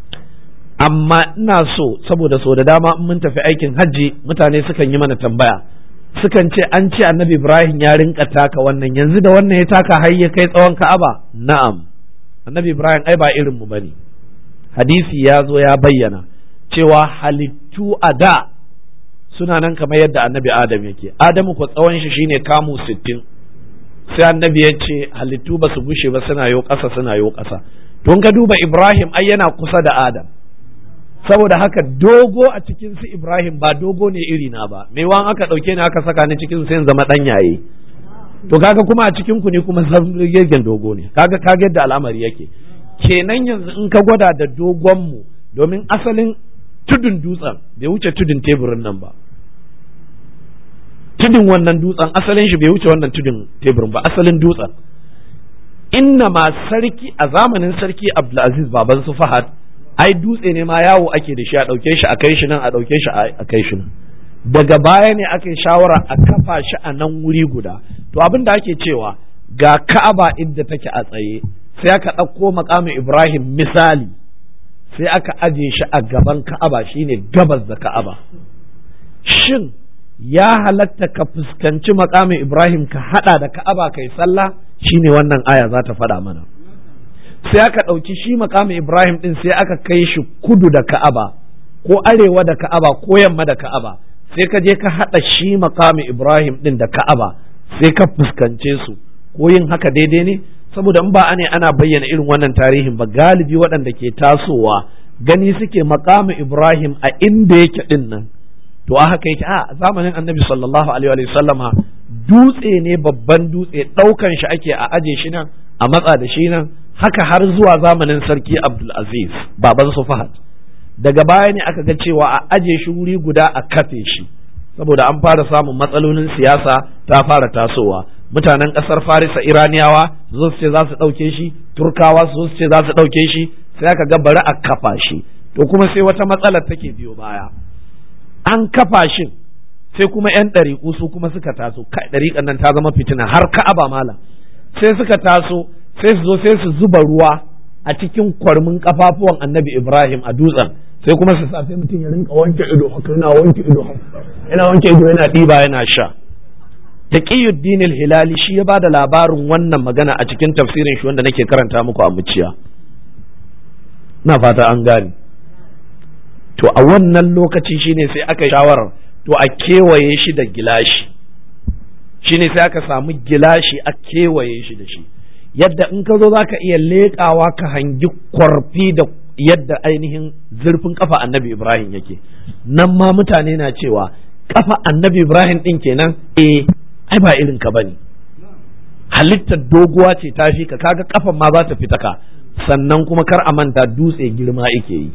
Amma ina so, saboda so da dama in mun tafi aikin hajji mutane sukan yi mana tambaya, sukan ce an ce Annabi Ibrahim ya rinka taka wannan, yanzu da wannan ya taka har ya kai tsawon Ka'aba. Na'am, Annabi Ibrahim ai ba irin mu bane. Hadisi ya zo ya bayyana cewa halittu a da suna nan kamar yadda Annabi Adam yake. Adamu ko tsawon shi shine kamu 60. Sai Annabi ya ce halittu ba su gushe ba, suna yo ƙasa suna yo ƙasa. Don ka duba Ibrahim ai yana kusa da Adam, saboda haka dogo a cikin su Ibrahim ba dogo ne iri na ba, me wan aka ɗauke ni aka saka ni cikin sai in zama ɗan yaye, to kaga kuma a cikin ku ne kuma zargegen dogo ne, kaga yadda al'amari yake. Kenan yanzu in ka gwada da dogon mu, domin asalin tudun dutsen bai wuce tudun teburin nan ba, tudun wannan dutsen asalin shi bai wuce wannan tudun teburin ba, asalin dutsen. Inna ma sarki a zamanin sarki Abdulaziz baban su Fahad, ai dutse ne ma yawo ake da shi, a ɗauke shi a kai shi nan, a ɗauke shi a kai shi nan. Daga baya ne aka yi shawara a kafa shi a nan wuri guda. To abin da ake cewa ga Ka'aba inda take a tsaye, sai aka ɗauko makamin Ibrahim misali, sai aka aje shi a gaban Ka'aba, shine gabas da Ka'aba. Shin ya halatta ka fuskanci makamin Ibrahim ka hada da Ka'aba kai sallah? Shine wannan aya za ta faɗa mana. Sai aka ɗauki shi makamin Ibrahim ɗin sai aka kai shi kudu da Ka'aba, ko arewa da Ka'aba, ko yamma da Ka'aba, sai ka je ka haɗa shi makamin Ibrahim ɗin da Ka'aba, sai ka fuskance su. Ko yin haka daidai ne? Saboda in ba ana bayyana irin wannan tarihin ba, galibi waɗanda ke tasowa gani suke makamin Ibrahim a inda yake ɗin nan, to a haka yake a zamanin Annabi sallallahu alaihi wa sallama dutse ne, babban dutse, ɗaukan shi ake a aje shi nan, a matsa da shi nan, haka har zuwa zamanin sarki Abdulaziz baban su Fahad. Daga baya ne aka ga cewa a aje shi wuri guda a kafe shi, saboda an fara samun matsalolin siyasa ta fara tasowa. Mutanen ƙasar Farisa Iraniyawa su ce za su ɗauke shi, Turkawa su ce za su ɗauke shi, sai aka ga bari a kafa shi. To kuma sai wata matsalar take biyo baya, an kafa shi sai kuma 'yan ɗariƙu su kuma suka taso, kai ɗariƙan nan ta zama fitina har Ka'aba malam, sai suka taso sai su zo sai su zuba ruwa a cikin kwarmin kafafuwan Annabi Ibrahim a dutsen, sai kuma su sa sai mutum ya rinka wanke ido haka, yana wanke ido haka, yana wanke ido, yana ɗiba yana sha. Taqiyuddin al-Hilali shi ya bada labarin wannan magana a cikin tafsirin shi wanda nake karanta muku a muciya. Na fata an gane. To a wannan lokaci shine sai aka shawarar to a kewaye shi da gilashi, shine sai aka samu gilashi a kewaye shi da shi, yadda in ka zo za ka iya leƙawa ka hangi kwarfi da yadda ainihin zurfin kafa Annabi Ibrahim yake. Nan ma mutane na cewa kafa Annabi Ibrahim ɗin kenan, ai ba irin ka bane, halittar doguwa ce ta fi ka, kaga kafan ma za ta fita ka. Sannan kuma kar a manta dutse girma yake yi,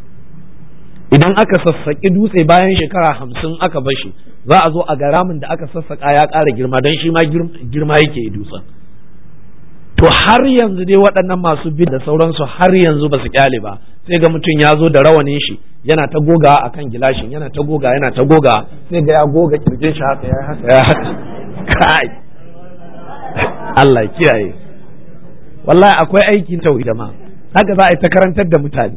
idan aka sassaƙi dutse bayan shekara 50 aka bar shi, za a zo a ga ramin da aka sassaƙa ya ƙara girma, don shi ma girma yake yi dutsen. To har yanzu dai waɗannan masu bi da sauransu har yanzu ba su kyale ba, sai ga mutum ya zo da rawanin shi yana ta goga a kan gilashin, yana ta goga sai ga ya goga kirjin shi haka ya haka kai Allah kiyaye. Wallahi akwai aikin tauhid ma, haka za a yi ta karantar da mutane,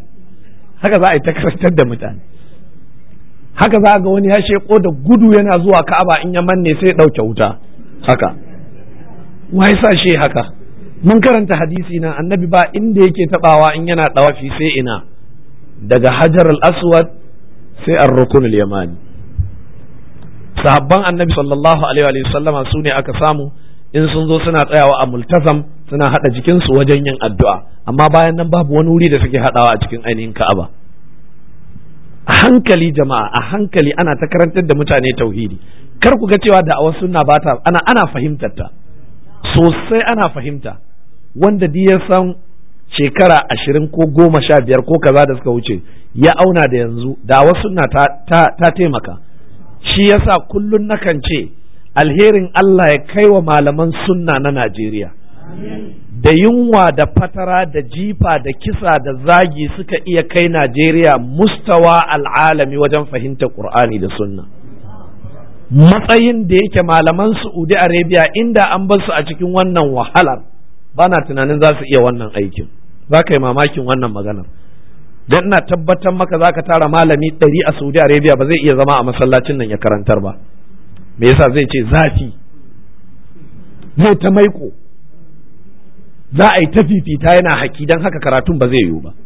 haka za a ga wani ya sheko da gudu yana zuwa Ka'aba, in ya manne sai ya ɗauke wuta haka. Wai sa shi haka? Mun karanta hadisi na Annabi ba inda yake tabawa in yana dawafi sai ina, daga Hajar al-Aswad sai ar-Rukun al-Yamani. Sahabban Annabi sallallahu alaihi wa sallama su ne aka samu in sun zo suna tsayawa a multazam suna hada jikinsu wajen yin addu'a, amma bayan nan babu wani wuri da suke hadawa a cikin ainihin Ka'aba. A hankali jama'a, a hankali ana ta karantar da mutane tauhidi. Kar ku ga cewa da'awar sunna ba ta ana fahimtar ta sosai, ana fahimta. Wanda duk ya san shekara 20 ko 15 ko kaza da suka wuce ya auna da yanzu, da'awar sunna ta taimaka. Shi yasa kullun nakan ce alherin Allah ya kai wa malaman sunna na Najeriya. Da yunwa da fatara da jifa da kisa da zagi suka iya kai Najeriya mustawa al'alami wajen fahimtar Qur'ani da sunna. Matsayin da yake malaman Saudi Arabia inda an bar su a cikin wannan wahalar, bana tunanin za su iya wannan aikin. Za ka yi mamakin wannan maganar. Dan ina tabbatar maka za ka tara malami 100 a Saudi Arabia ba zai iya zama a masallacin nan ya karantar ba. Me yasa? Zai ce zafi, zai ta maiko, za a yi ta fifita yana haki, don haka karatun ba zai yiwu ba.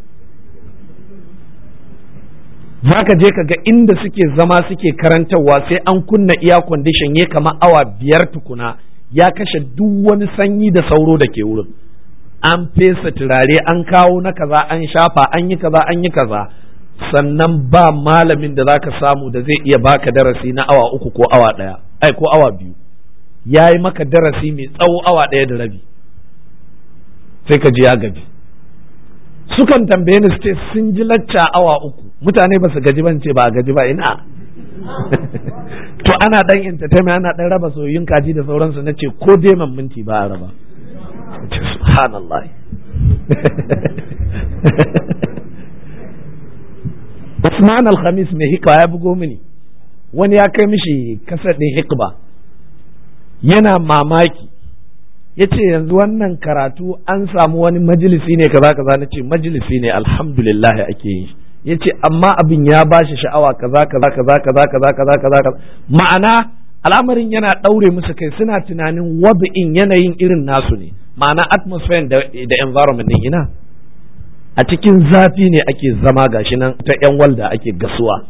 Za ka je ka ga inda suke zama suke karantarwa sai an kunna iya kwandishin ya kama awa 5 tukuna, ya kashe duk wani sanyi da sauro da ke wurin. An fesa turare, an kawo na kaza, an shafa, an yi kaza, sannan ba malamin da zaka samu da zai iya baka darasi na awa 3 ko awa 1 ko awa 2 yayi maka darasi mai tsawo awa 1 da rabi sai ka ji ya gaji. Sukan tambaye ni su ce sun ji lacca awa 3 mutane ba su gaji ban ce ba a gaji ba ina to ana dan entertainment ana dan raba soyayyun kaji da sauransu nace ko dai man minti ba a raba. Subhanallah. Usman al-Khamis mai hikba ya bugo mini wani ya kai mishi kasar ɗin hikba yana mamaki yace yanzu wannan karatu an samu wani majalisi ne kaza kaza nace majalisi ne alhamdulillah ake yi yace amma abin ya bashi sha'awa kaza kaza kaza kaza kaza kaza kaza ma'ana al'amarin yana daure musu kai suna tunanin wabi'in yanayin irin nasu ne ma'ana atmosphere da environment din ina a cikin zafi ne ake zama gashi nan ta yan walda ake gasuwa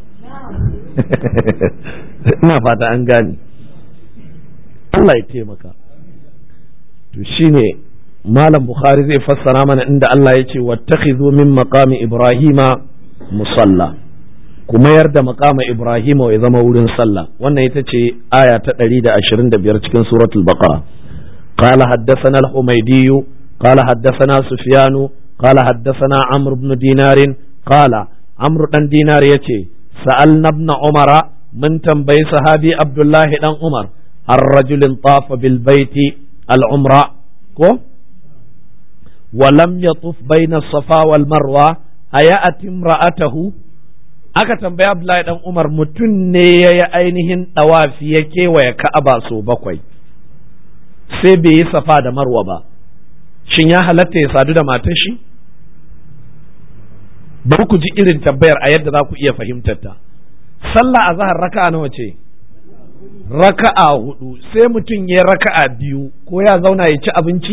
ina fata an gane Allah ya taimaka. To shine Malam Bukhari zai fassara mana inda Allah ya ce wattakhidhu min maqami Ibrahima musalla kuma yarda maqama Ibrahima ya zama wurin sallah wannan ita ce aya ta 125 cikin suratul Baqara. قال حدثنا الحميدي قال حدثنا سفيان قال حدثنا عمرو بن دينار قال عمرو بن دينار يتي سألنا ابن عمر من تنبي صحابي عبد الله بن عمر الرجل طاف بالبيت العمرة ولم يطف بين الصفا والمروة أيأتي امرأته aka tambaya Abdullahi dan Umar mutum ne ya yi ainihin ɗawafi ya kewaye Ka'aba so 7 sai bai yi safa da marwa ba shin ya halatta ya sadu da matar shi? Bari ku ji irin tambayar a yadda za ku iya fahimtar ta. Sallah azhar raka'a nawa ce? Raka'a 4 sai mutum ya raka'a 2 ko ya zauna ya ci abinci?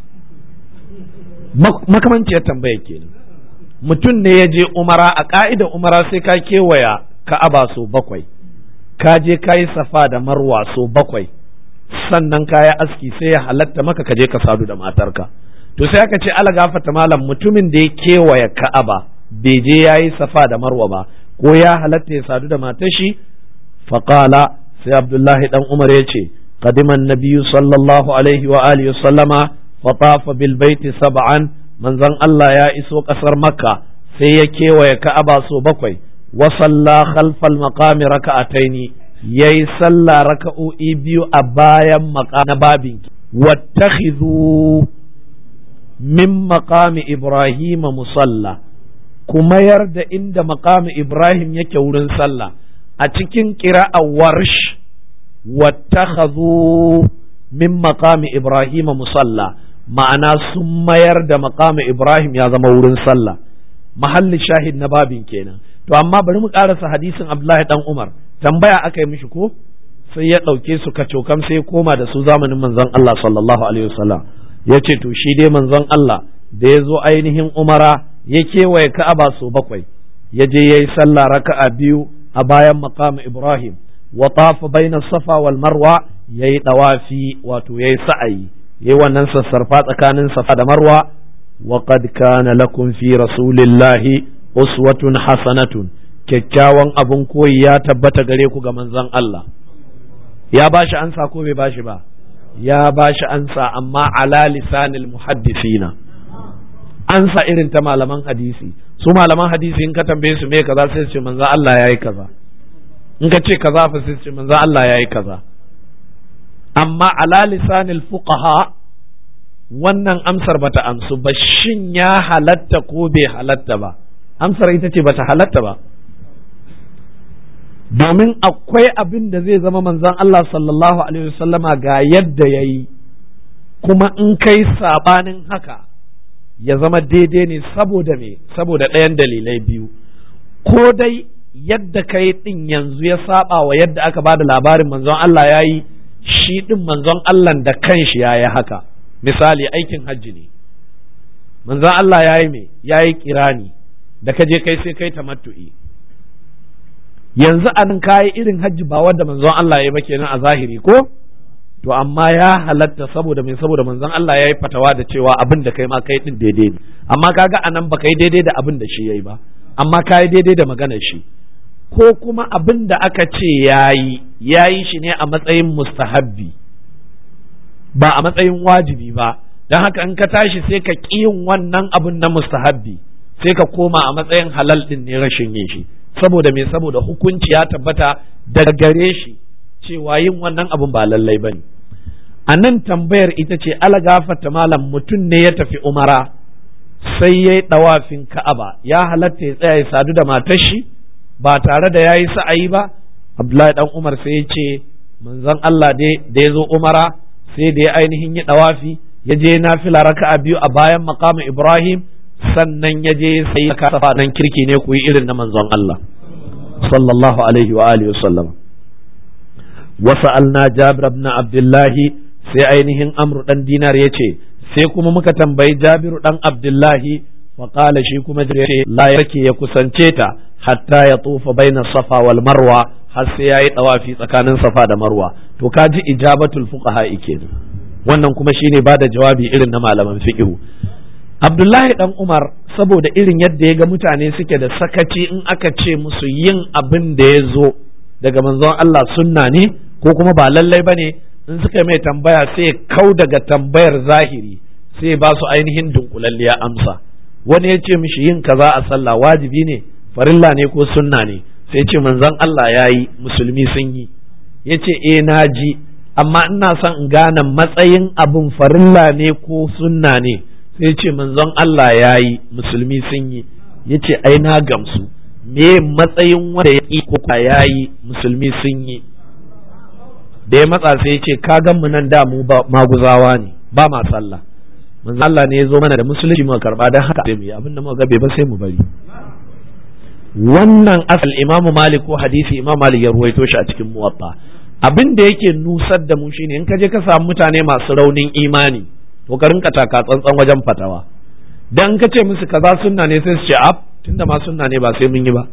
Makamanciyar tambayar kenan. Mutum ne ya je umara a ka'idar umara sai ka kewaya Ka'aba so 7 ka je ka yi safa da marwa so 7 sannan kaya aski sai ya halatta maka ka je ka sadu da matarka. To sai aka ce ala gafata malam mutumin da ya kewaye Ka'aba bai je yayi safa da marwa ba ko ya halatta ya sadu da matar shi? Faqala sai Abdullahi dan Umar ya ce qadima an-nabiy sallallahu alaihi wa alihi sallama fa tafa bil baiti 7 manzon Allah ya iso kasar Makka sai ya kewaye Ka'aba so 7 wa salla khalfal maqami raka'ataini yayi sallah raka'o'i 2 a bayan na babin wattakhidhu min maqami Ibrahim musalla kuma yarda inda maqami Ibrahim yake wurin sallah a cikin qira'ar warsh wattakhadhu min maqami Ibrahim musalla ma'ana sun mayar da maqami Ibrahim ya zama wurin sallah mahalli shahid na babin kenan. To amma bari mu karasa hadisin Abdullahi dan Umar tambaya aka yi mishi ko sai ya ɗauke su kacokam sai ya koma da su zamanin manzon Allah sallallahu alaihi wasallam ya ce to shi dai manzon Allah da ya zo ainihin umara ya kewaye Ka'aba so 7 ya je ya yi sallah raka'a 2 a bayan maqam Ibrahim wa tafa baina safa wal marwa ya yi dawafi wato ya yi sa'ayi ya yi wannan sassarfa tsakanin safa da marwa wa qad kana lakum fi rasulillahi uswatun hasanatun kyakkyawan abun koyi ya tabbata gare ku ga manzon Allah. Ya bashi ansa ko bai bashi ba? Ya bashi ansa amma ala lisanil muhaddisina. Ansa irin ta malaman hadisi. Su malaman hadisi in ka tambaye su me kaza sai su ce manzon Allah yayi kaza. In ka ce kaza fa sai su ce manzon Allah yayi kaza. Amma ala lisanil fuqaha wannan amsar bata amsu ba shin ya halatta ko bai halatta ba? Amsar ita ce bata halatta ba. Domin akwai abin da zai zama manzon Allah sallallahu alaihi wasallama ga yadda ya yi kuma in kai sabanin haka ya zama daidai ne saboda me saboda ɗayan dalilai biyu ko dai yadda kai ɗin yanzu ya saba wa yadda aka bada labarin manzon Allah ya yi shi ɗin manzon Allah da kanshi ya yi haka misali aikin hajji ne manzon Allah ya yi me ya yi kirani da ka je kai sai kai tamattu'i yanzu an kayi irin hajji ba wanda manzon Allah ya ba kenan a zahiri ko to amma ya halatta saboda manzon Allah ya yi fatawa da cewa abin da kai ma kai din daidai ne amma kaga anan baka yi daidai da abin da shi yayi ba amma ka yi daidai da maganar shi, ko kuma abin da aka ce yayi shi ne a matsayin mustahabbi ba a matsayin wajibi ba, don haka in ka tashi sai ka ƙi yin wannan abin na mustahabbi sai ka koma a matsayin halal din ne rashin yin shi. Saboda me? Saboda hukunci ya tabbata daga gare shi cewa yin wannan abin ba lallai bane. A nan tambayar ita ce, ala gafarta malam, mutum ne ya tafi umara sai ya yi ɗawafin Ka'aba, ya halatta ya tsaya ya sadu da matar shi ba tare da ya yi sa'ayi ba? Abdullahi dan Umar sai ya ce manzon Allah da ya zo umara sai da ya ainihin yi ɗawafi, ya je nafila raka'a biyu a bayan maqamin Ibrahim, sannan ya je sai ka safa nan kirki ne ku yi irin na manzon Allah sallallahu alaihi wa alihi wasallam. Wa sa'alna Jabir ibn Abdullah, sai ainihin Amru dan Dinar yace sai kuma muka tambayi Jabiru dan Abdullahi, wa qala shi kuma yace la yake ya kusance ta hatta ya tufa baina Safa wal Marwa, har sai yayi tawafi tsakanin Safa da Marwa. To kaji ijabatul fuqaha kenan, wannan kuma shine bada jawabi irin na malaman fiqh. Abdullahi dan Umar saboda irin yadda ya ga mutane suke da sakaci in aka ce musu yin abin da ya zo daga manzon Allah sunna ne ko kuma ba lallai bane, in suka mai tambaya sai kau daga tambayar zahiri sai ba su ainihin dunkulalliya amsa. Wani ya ce mishi yin kaza a sallah wajibi ne, farilla ne ko sunna ne, sai ce manzon Allah ya yi, musulmi sun yi. Ya ce na ji, amma ina son in gane matsayin abin farilla ne ko sunna ne, sai ce manzon Allah ya yi, musulmi sun yi. Ya ce ai na gamsu, me matsayin wanda ya yi ko ya yi, musulmi sun yi. Da ya matsa sai ya ce ka gan mu nan da mu maguzawa ne, ba ma sallah, manzon Allah ne ya zo mana da musulunci mu karba, dan haka sai mu yi abin da muka ga bai ba sai mu bari. Wannan asal Imamu Malik ko hadisi Imam Malik ya ruwaito shi a cikin Muwatta. Abin da yake nusar da mu shine in ka je ka samu mutane masu raunin imani, to ka rinka taka tsantsan wajen fatawa. Dan ka ce musu kaza sunna ne sai su ce ab tunda ma sunna ne ba sai mun yi ba.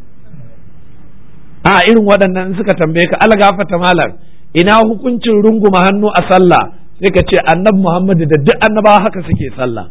A irin waɗannan suka tambaye ka algafata malam, ina hukuncin runguma hannu a sallah, sai ka ce annabi Muhammad da duk annabawa haka suke sallah.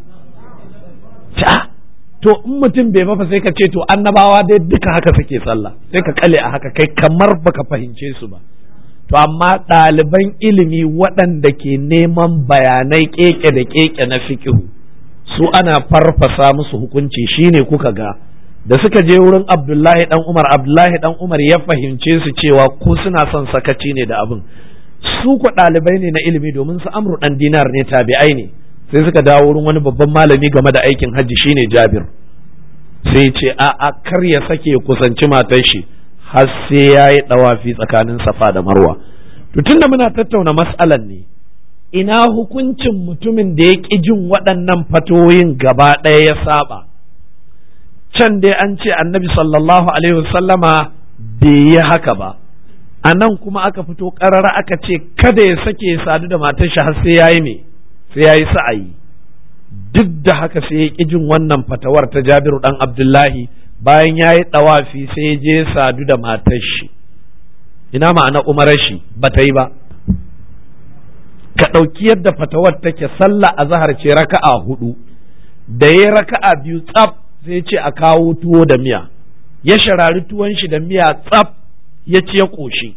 To in mutum bai mafa sai ka ce to annabawa dai duka haka suke sallah, sai ka kale a haka kai kamar baka fahimce su ba. To amma ɗaliban ilimi waɗanda ke neman bayanai keke da keke na fiqhu, su ana farfasa musu hukunci. Shine kuka ga da suka je wurin Abdullahi dan Umar ya fahimce su cewa ku suna son sakaci ne da abin. Su ku ɗalibai ne na ilimi, domin su Amru dan Dinar ne, tabi'ai ne. Sai suka dawo wurin wani babban malami game da aikin hajji shine Jabir, sai ce a kar ya sake kusanci matar shi har sai ya yi ɗawafi tsakanin Safa da Marwa. To tunda muna tattauna mas'alan ne, ina hukuncin mutumin da ya ƙi jin waɗannan fatoyin gaba ɗaya ya saba? Can dai an ce annabi sallallahu alaihi wasallama bai yi haka ba, a nan kuma aka fito ƙarara aka ce kada ya sake sadu da matar shi har sai ya yi me, sai ya yi sa'ayi. Duk da haka sai ya ƙi jin wannan fatawar ta Jabiru ɗan Abdullahi, bayan ya yi ɗawafi sai ya je sadu da matar shi. Ina ma'ana umarar shi ba ta yi ba. Ka ɗauki yadda fatawar take, sallah azhar ce raka'a 4, da ya raka'a 2 tsaf sai ce a kawo tuwo da miya, ya sharari tuwon shi da miya tsaf ya ci ya ƙoshi,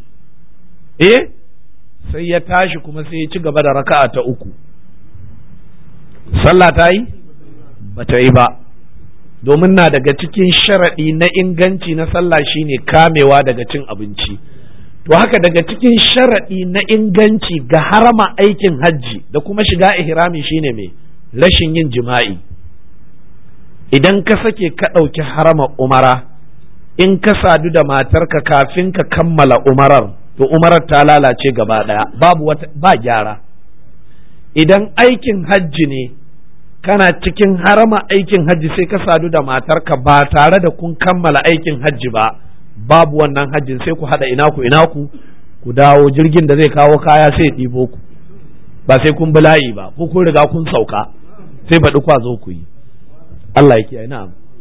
sai ya tashi kuma sai ya ci gaba da raka'a ta 3. Sallah ta yi? Ba ta yi ba, domin na daga cikin sharaɗi na inganci na sallah shine kamewa daga cin abinci. To haka daga cikin sharaɗi na inganci ga harama aikin hajji da kuma shiga ihrami shine mai rashin yin jima'i. Idan ka sake ka ɗauki harama umara, in ka sadu da matarka kafin ka kammala umarar, to umarar ta lalace gaba ɗaya, ba gyara. Idan aikin hajji ne, kana cikin harama aikin hajji sai ka sadu da matarka ba tare da kun kammala aikin hajji ba, babu wannan hajjin, sai ku haɗa ina ku dawo, jirgin da zai kawo kaya sai ya ɗibo ku, ba sai kun bula'i ba, ko kun riga kun sauka, sai baɗi kwa zo ku yi. Allah ya kiyaye.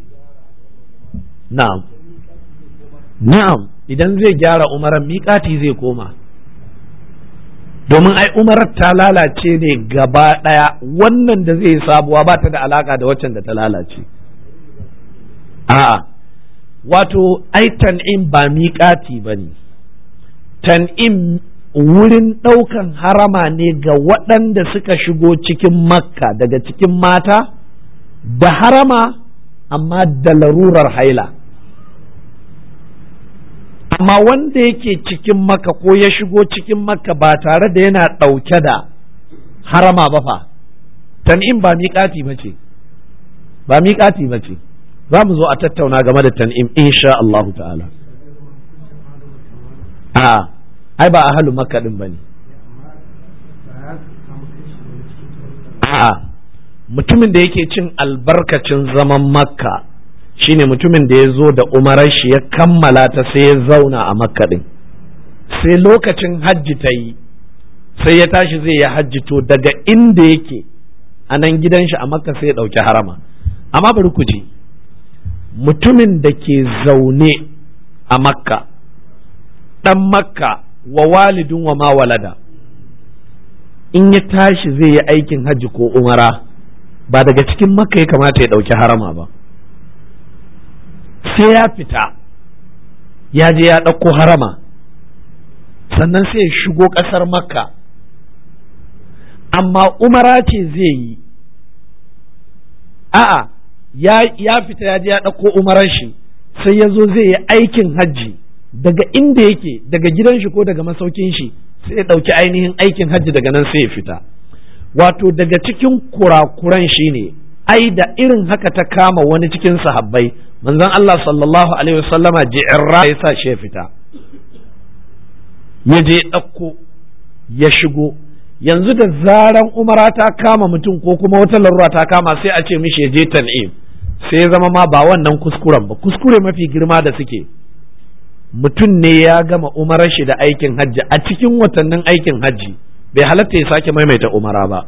Na'am, idan zai gyara umaran miƙati zai koma, domin ai umarar ta lalace ne gaba ɗaya. Wannan da zai sabuwa ba ta da alaka da waccan da ta lalace. A'a, wato ai tan'im ba miƙati ba ne, tan'im wurin ɗaukan harama ne ga waɗanda suka shigo cikin makka daga cikin mata da harama amma da larurar haila. Amma wanda yake cikin makka ko ya shigo cikin makka ba tare da yana ɗauke da harama ba fa, tan'im ba miƙati ba ce, ba miƙati ba ce. Za mu zo a tattauna game da tan'im insha Allahu ta'ala. Ai ba ahalu makka din bane. Mutumin da yake cin albarkacin zaman makka shine mutumin da ya zo da umarar shi ya kammala ta sai ya zauna a makka din, sai lokacin hajji ta yi sai ya tashi zai yi hajji, to daga inda yake a nan gidan shi a makka sai ya ɗauki harama. Amma bari ku ji, mutumin da ke zaune a makka, ɗan makka wa walidin wa ma walada, in ya tashi zai yi aikin hajji ko umara ba daga cikin makka ya kamata ya ɗauki harama ba, sai ya fita ya je ya ɗauko harama sannan sai ya shigo ƙasar makka. Amma umara ce zai yi, a'a ya fita ya je ya ɗauko umarar shi sai ya zo zai yi aikin hajji daga inda yake, daga gidan shi ko daga masaukin shi, sai ya ɗauki ainihin aikin hajji daga nan sai ya fita. Wato daga cikin kurakuran shi ne, ai da irin haka ta kama wani cikin sahabbai, manzon Allah sallallahu alaihi wasallama ji'irra ya sa shi ya fita, ya je ɗauko ya shigo. Yanzu da zaran umara ta kama mutum ko kuma wata larura ta kama sai a ce mishi ya je tan'im, sai ya zama ma ba wannan kuskuren ba. Kuskure mafi girma da suke, mutum ne ya gama umarar shi da aikin hajji, a cikin watannin aikin hajji bai halatta ya sake maimaita umara ba.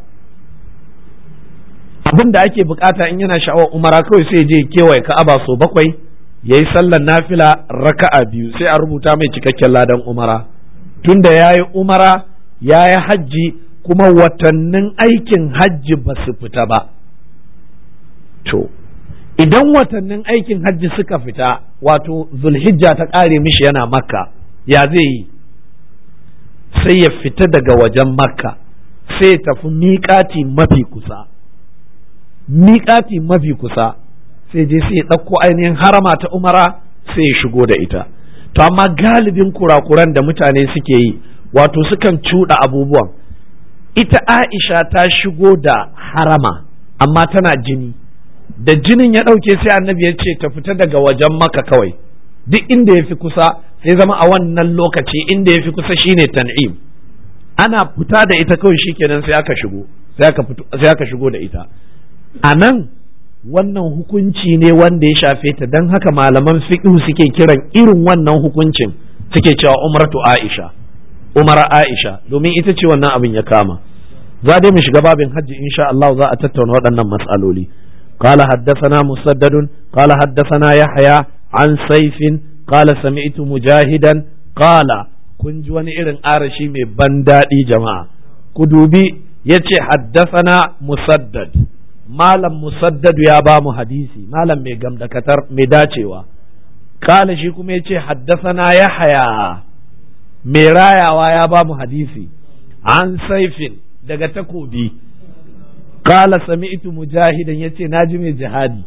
Abin da ake bukata in yana sha'awar umara kawai sai je kewaye Ka'aba so 7, yayi sallar nafila raka'a 2, sai a rubuta mai cikakken ladan umara. Tunda yayi umara yayi hajji kuma watannin aikin hajji ba su fita ba. To idan watannin aikin hajji suka fita, wato zulhijja ta ƙare mishi yana makka, ya zai yi? Sai ya fita daga wajen makka sai ya tafi miƙati mafi kusa, miƙati mafi kusa sai je sai ya ɗauko ainihin harama ta umara sai ya shigo da ita. To amma galibin kurakuran da mutane suke yi, wato sukan cuɗa abubuwan. Ita Aisha ta shigo da harama amma tana jini, da jinin ya ɗauke sai annabi ya ce ta fita daga wajen maka kawai, duk inda ya fi kusa, sai zama a wannan lokaci inda ya fi kusa shine tan'im. Ana fita da ita kawai shikenan sai aka shigo, sai aka shigo da ita. A nan wannan hukunci ne wanda ya shafe ta, don haka malaman fiqh suke kiran irin wannan hukuncin suke cewa umratu Aisha, umara Aisha, domin ita ce wannan abin ya kama. Za dai mu shiga babin hajji insha Allah, za a tattauna waɗannan mas'aloli. قال حدثنا مسدد قال حدثنا يحيى عن سيف قال سمعت مجاهدا قال kun ji wani irin arashi mai ban daɗi jama'a, ku dubi ya ce haddasana musaddad, malam musaddadu ya ba mu hadisi, malam mai gamdakatar mai dacewa. Kala shi kuma ya ce haddasana yahaya, mai rayawa ya ba mu hadisi, an saifin daga takobi. Kala sami'tu mujahidan, ya ce na ji mai jihadi.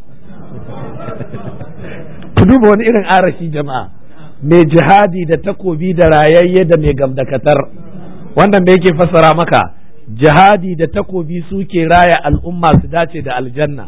Ku duba wani irin arashi jama'a, mai jihadi da takobi da rayayye da mai gamdakatar. Wannan da yake fassara maka, jihadi da takobi suke raya al'umma su dace da aljanna.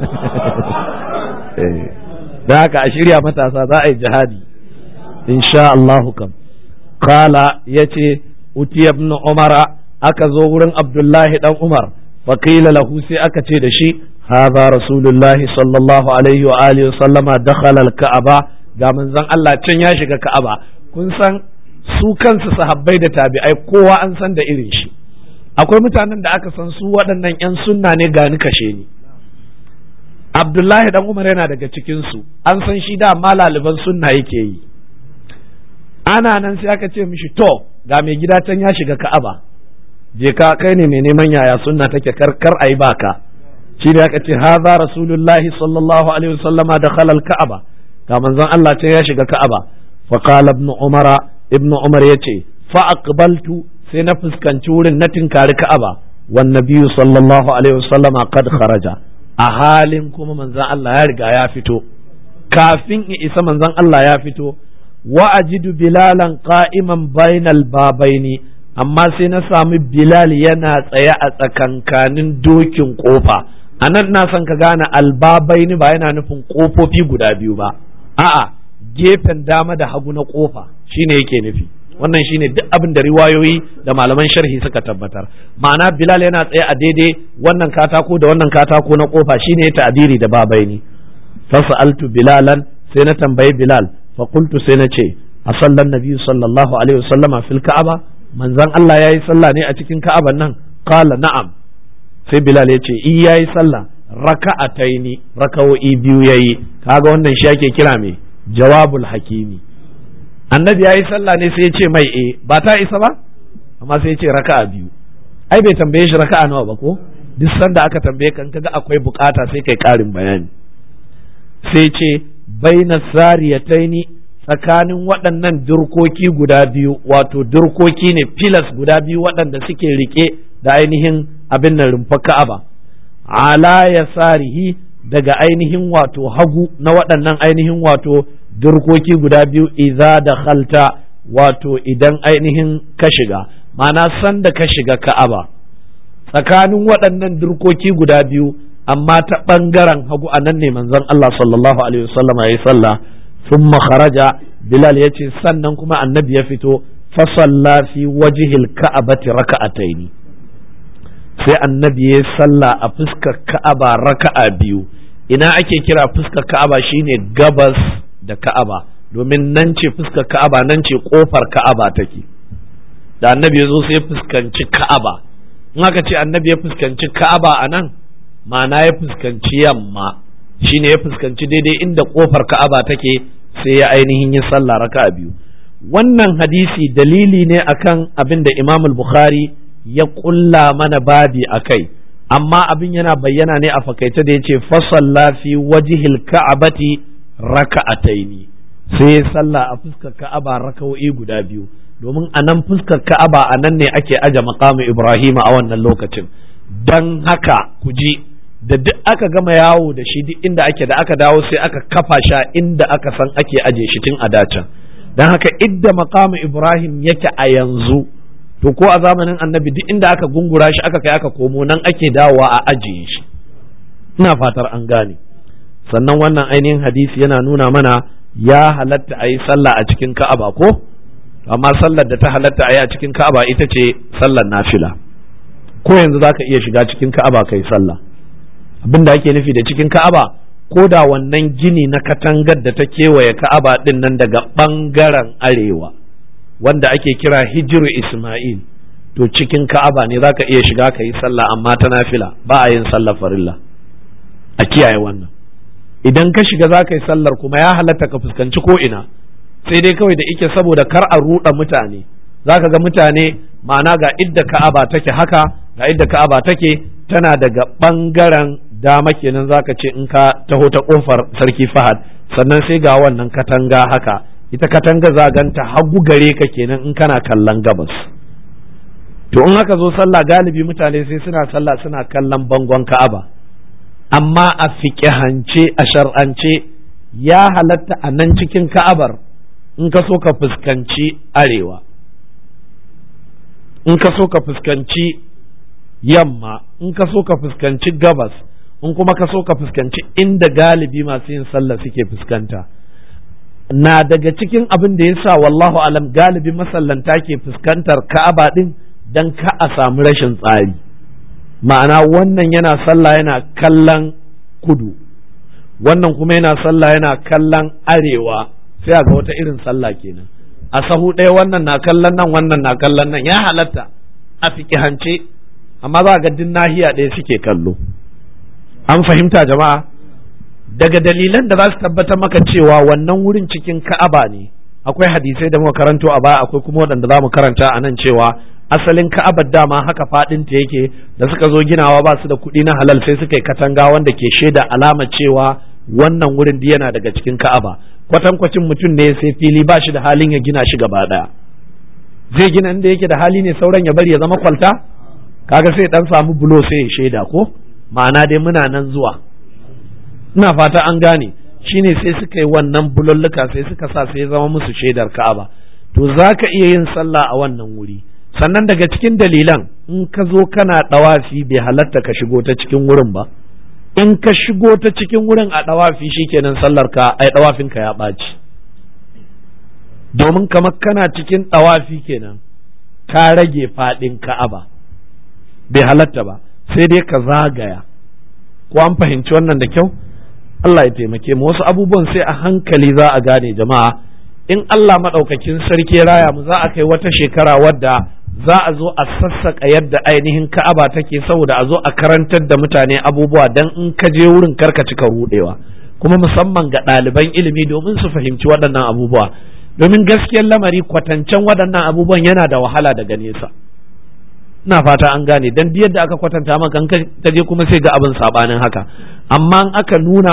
Da haka a shirya matasa za a yi jihadi insha Allahu kam. Kala ya ce utiya ibn umara, aka zo wurin Abdullahi dan Umar, faƙila lahu sai aka ce da shi hadha rasulullahi sallallahu alaihi wa alihi wa sallama dakhala al-ka'aba, ga manzon Allah can ya shiga Ka'aba. Kun san su kansu sahabbai da tabi'ai kowa an san da irin shi. Akwai mutanen da aka san su waɗannan 'yan sunna ne gani kashe ni. Abdullahi dan Umar yana daga cikin su, an san shi da malaliban sunna yake yi. Ana nan sai aka ce mishi to ga mai gida can ya shiga Ka'aba, je ka kai ne mai neman yaya sunna take kar ayi baka. Shi da aka ce hadha rasulullahi sallallahu alaihi wasallama dakhala al-Ka'aba, ga manzon Allah ce ya shiga Ka'aba fa qala ibn Umar yace fa aqbaltu sai na fuskanci wurin na tinkari Ka'aba wan nabiyyu sallallahu alaihi wasallam qad kharaja a halin kuma manzon Allah ya riga ya fito kafin in isa manzon Allah ya fito wa ajidu bilalan qa'iman bainal babaini amma sai na sami Bilal yana tsaye a tsakankanin dokin kofa anan na son ka gane albabaini ba yana nufin kofofi guda biyu ba a'a gefen dama da hagu na kofa shine yake nufi wannan shine duk abin da riwayoyi da malaman sharhi suka tabbatar ma'ana Bilal yana tsaye a daidai wannan katako da wannan katako na kofa shine ya ta'abiri da babaini fasaltu bilalan sai na tambayi Bilal fa qultu sai na ce a sallan nabi sallallahu alaihi wasallama fil ka'aba manzon Allah yayi sallah ne a cikin ka'aban nan qala na'am sai Bilal ya ce yayi sallah raka'ataini raka'o'i biyu yayi kaga wannan shi ake kira me jawabul hakimi annabi yayi sallah ne sai ya ce mai ba ta isa ba amma sai ya ce raka'a biyu ai bai tambaye shi raka'a nawa ba ko duk sanda aka tambaye kan kaga akwai bukata sai kai karin bayani sai ce baina sariyataini tsakanin waɗannan durkoki guda biyu wato durkoki ne filas guda biyu waɗanda suke rike da ainihin abin nan rumfar Ka'aba ala yasarihi daga ainihin wato hagu na waɗannan ainihin wato durkoki guda biyu idza dakhalta wato idan ainihin ka shiga ma'ana sanda ka shiga Ka'aba tsakanin waɗannan durkoki guda biyu amma ta ɓangaren hagu a nan ne manzon Allah sallallahu alaihi wasallam ya yi sallah thumma kharaja Bilal ya ce sannan kuma annabi ya fito fa salla fi wajhil ka'abati raka'ataini sai annabi ya sallah a fuskar Ka'aba raka'a biyu ina ake kira fuskar Ka'aba shine gabas da Ka'aba domin nan ce fuskar Ka'aba nan ce kofar Ka'aba take da annabi ya zo sai ya fuskanci Ka'aba in aka ce annabi ya fuskanci Ka'aba anan ma'ana ya fuskanci yamma shine ya fuskanci daidai inda kofar Ka'aba take sai ya ainihin yi sallah raka'a biyu wannan hadisi dalili ne akan abin da Imam al-Bukhari ya kulla mana babi akai amma abin yana bayyana ne a fakaice da yace fa salla fi wajhil ka'abati raka'ataini sai ya sallah a fuskar Ka'aba raka'o'i guda biyu domin a nan fuskar Ka'aba a nan ne ake aje maqamu Ibrahim a wannan lokacin dan haka ku ji da duk aka gama yawo da shi duk inda ake da aka dawo sai aka kafa sha inda aka san ake aje shi tun a dacen dan haka idda maqamu Ibrahim yake a yanzu to ko a zamanin annabi duk inda aka gungura shi aka kai aka komo nan ake dawowa a ajiye shi ina fatar an gane sannan wannan ainihin hadisi yana nuna mana ya halatta a yi sallah a cikin Ka'aba ko amma sallar da ta halatta a yi a cikin Ka'aba ita ce sallar nafila ko yanzu zaka iya shiga cikin Ka'aba kai sallah abin da ake nufi da cikin Ka'aba ko da wannan gini na katangar da ta kewaye Ka'aba din nan daga ɓangaren arewa wanda ake kira hijiru Ismail to cikin Ka'aba ne zaka iya shiga ka yi sallah amma ta nafila ba a yin sallar farilla a kiyaye wannan idan ka shiga za ka yi sallar kuma ya halatta ka fuskanci ko ina sai dai kawai da ike saboda kar a ruɗa mutane zaka ga mutane ma'ana ga idda Ka'aba take haka ga idda Ka'aba take tana daga ɓangaren dama kenan zaka ce in ka taho ta kofar sarki Fahad sannan sai ga wannan katanga haka ita katanga za ganta hagu gare ka kenan in kana kallon gabas to in aka zo sallah galibi mutane sai suna sallah suna kallon bangon Ka'aba amma a fiqhance a shar'ance ya halatta a nan cikin Ka'abar in ka so ka fuskanci arewa in ka so ka fuskanci yamma in ka so ka fuskanci gabas in kuma ka so ka fuskanci inda galibi masu yin sallah suke fuskanta na daga cikin abin da yasa wallahu alam galibi masallanta ke fuskantar Ka'aba din dan ka a samu rashin tsari ma'ana wannan yana sallah yana kallon kudu wannan kuma yana sallah yana kallon arewa sai a ga wata irin sallah kenan a sahu ɗaya wannan na kallon nan wannan na kallon nan ya halatta a fiƙihance amma za ga din nahiya ɗaya suke kallo an fahimta jama'a daga dalilan da za su tabbatar maka cewa wannan wurin cikin Ka'aba ne akwai hadisai da muka karanto a baya akwai kuma waɗanda za mu karanta a nan cewa asalin Ka'abar dama haka faɗin ta yake da suka zo ginawa ba su da kuɗi na halal sai suka yi katanga wanda ke shaida alama cewa wannan wurin da yana daga cikin Ka'aba. Kwatankwacin mutum ne sai fili ba shi da halin ya gina shi gaba ɗaya, zai gina inda yake da hali ne sauran ya bari ya zama kwalta? Kaga sai dan samu bulo sai ya shaida ko, ma'ana dai muna nan zuwa. Ina fata an gane, shine sai suka yi wannan bululluka sai suka sa sai ya zama musu shaidar Ka'aba. To za ka iya yin sallah a wannan wuri. Sannan daga cikin dalilan, in ka zo kana ɗawafi bai halatta ka shigo ta cikin wurin ba. In ka shigo ta cikin wurin a ɗawafi shikenan sallar ka ai ɗawafin ka ya ɓaci. Domin kamar kana cikin ɗawafi kenan ka rage faɗin Ka'aba. Bai halatta ba, sai dai ka zagaya. Ko an fahimci wannan da kyau? Allah ya taimake mu, wasu abubuwan sai a hankali za a gane jama'a. In Allah maɗaukakin sarki raya mu za a kai wata shekara wadda za a zo a sassaƙa yadda ainihin Ka'aba take, saboda a zo a karantar da mutane abubuwa dan in ka je wurin karka cika rudewa, kuma musamman ga ɗaliban ilimi domin su fahimci waɗannan abubuwa. Domin gaskiyar lamari kwatancen waɗannan abubuwan yana da wahala daga nesa. Ina fata an gane, dan yadda aka kwatanta maka in ka je kuma sai ga abin sabanin haka. Amma in aka nuna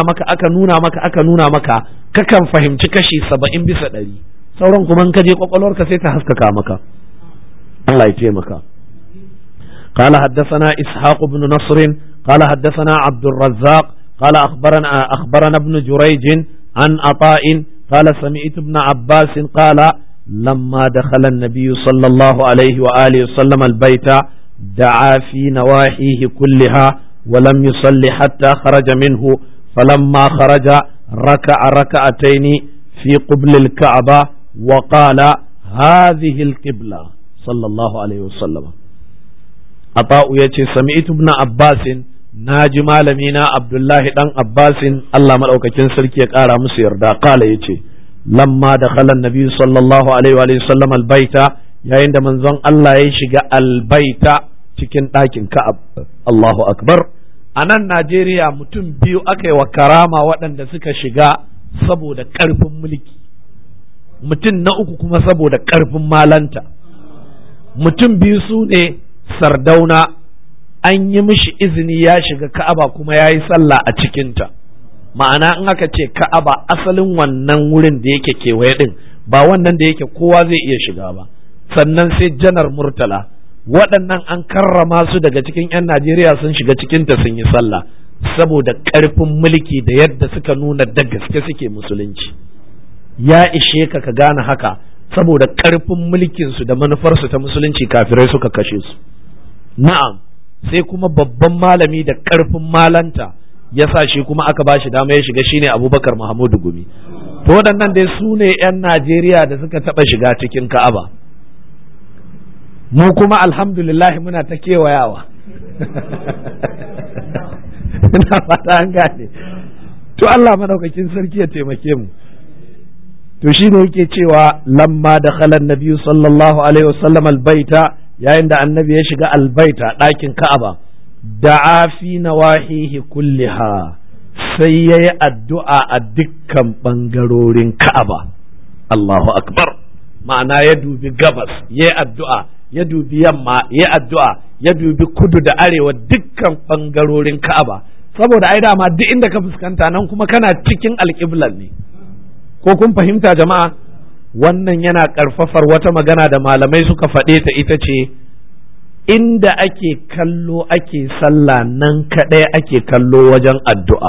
maka kakan fahimci kashi 70%, sauran kuma in ka je kwakwalwarka sai ta haskaka maka. Allah ya taimaka. قال حدثنا إسحاق بن نصر قال حدثنا عبد الرزاق قال أخبرنا ابن جريج عن عطاء قال سمعت ابن عباس قال لما دخل النبي صلى الله عليه وآله وسلم البيت دعا في نواحيه كلها ولم يصلي حتى خرج منه فلما خرج ركع ركعتين في قبل الكعبة وقال هذه القبلة صلى الله عليه وسلم. عطاء يتي سمعت ابن عباس ناجي مالمينا عبد الله بن عباس الله مدaukakin sarki ya kara musu yarda قال يتي لما دخل النبي صلى الله عليه وسلم البيت yayin da manzon Allah ya shiga albaita cikin ɗakin Ka'ab. Allahu akbar. A nan Najeriya mutum biyu aka yi wa karama waɗanda suka shiga saboda ƙarfin mulki, mutum na uku kuma saboda ƙarfin malanta. Mutum biyu su ne Sardauna, an yi mishi izini ya shiga Ka'aba kuma ya yi sallah a cikinta. Ma'ana in aka ce Ka'aba asalin wannan wurin da yake kewaye ɗin, ba wannan da yake kowa zai iya shiga ba. Sannan sai Janar Murtala, waɗannan an karrama su daga cikin 'yan Najeriya sun shiga cikinta sun yi sallah saboda ƙarfin mulki da yadda suka nuna da gaske suke musulunci. Ya ishe ka gane haka, saboda ƙarfin mulkinsu da manufarsu ta musulunci kafirai suka kashe su. Na'am, sai kuma babban malami da ƙarfin malanta ya sa shi kuma aka ba shi dama ya shiga, shine Abubakar Mahamudu Gumi. To waɗannan dai su ne 'yan Najeriya da suka taɓa shiga cikin Ka'aba. Mu kuma alhamdulillah muna ta kewayawa. Ina fata an gane. To Allah madaukakin sarki ya taimake mu. To shi ne yake cewa lamma da khalan nabi sallallahu alaihi wasallam albaita, yayin da annabi ya shiga albaita ɗakin Ka'aba, da'a fi nawahihi kulliha, sai yayi addu'a a dukkan bangarorin Ka'aba. Allahu akbar. Ma'ana ya dubi gabas yayi addu'a, ya dubi yamma ya addu'a, ya dubi kudu da arewa, dukkan bangarorin Ka'aba, saboda ai dama duk inda ka fuskanta nan kuma kana cikin alƙiblar ne. Ko kun fahimta jama'a? Wannan yana ƙarfafar wata magana da malamai suka faɗe ta, ita ce inda ake kallo ake sallah nan kaɗai ake kallo wajen addu'a.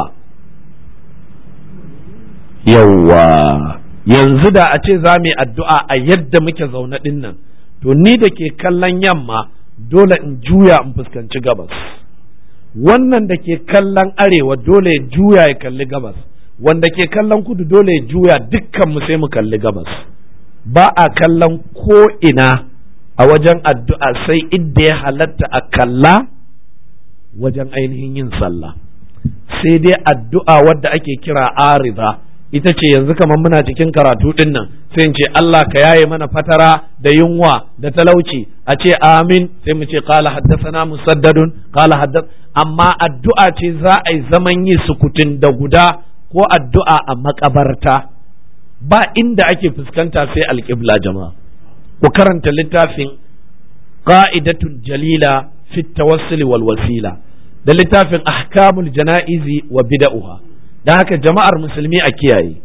Yawwa, yanzu da a ce za mu yi addu'a a yadda muke zaune ɗin nan, to ni da ke kallon yamma dole in juya in fuskanci gabas, wannan da ke kallon arewa dole ya juya ya kalli gabas, wanda ke kallon kudu dole ya juya, dukkan mu sai mu kalli gabas. Ba a kallon ko ina a wajen addu'a sai inda ya halatta a kalla wajen ainihin yin sallah. Sai dai addu'a wadda ake kira ariza, ita ce yanzu kamar muna cikin karatu din nan sai in ce Allah ka yaye mana fatara da yunwa da talauci, a ce amin, sai mu ce qala haddathana musaddadun qala amma addu'a ce za a yi zaman yi sukutun da guda, ko addu'a a makabarta, ba inda ake fuskanta sai alƙibla jama'a. Ku karanta littafin qa'idatun jalila fi tawassul wal wasila da littafin ahkamul janaizi wa bid'uha don haka jama'ar musulmi a kiyaye,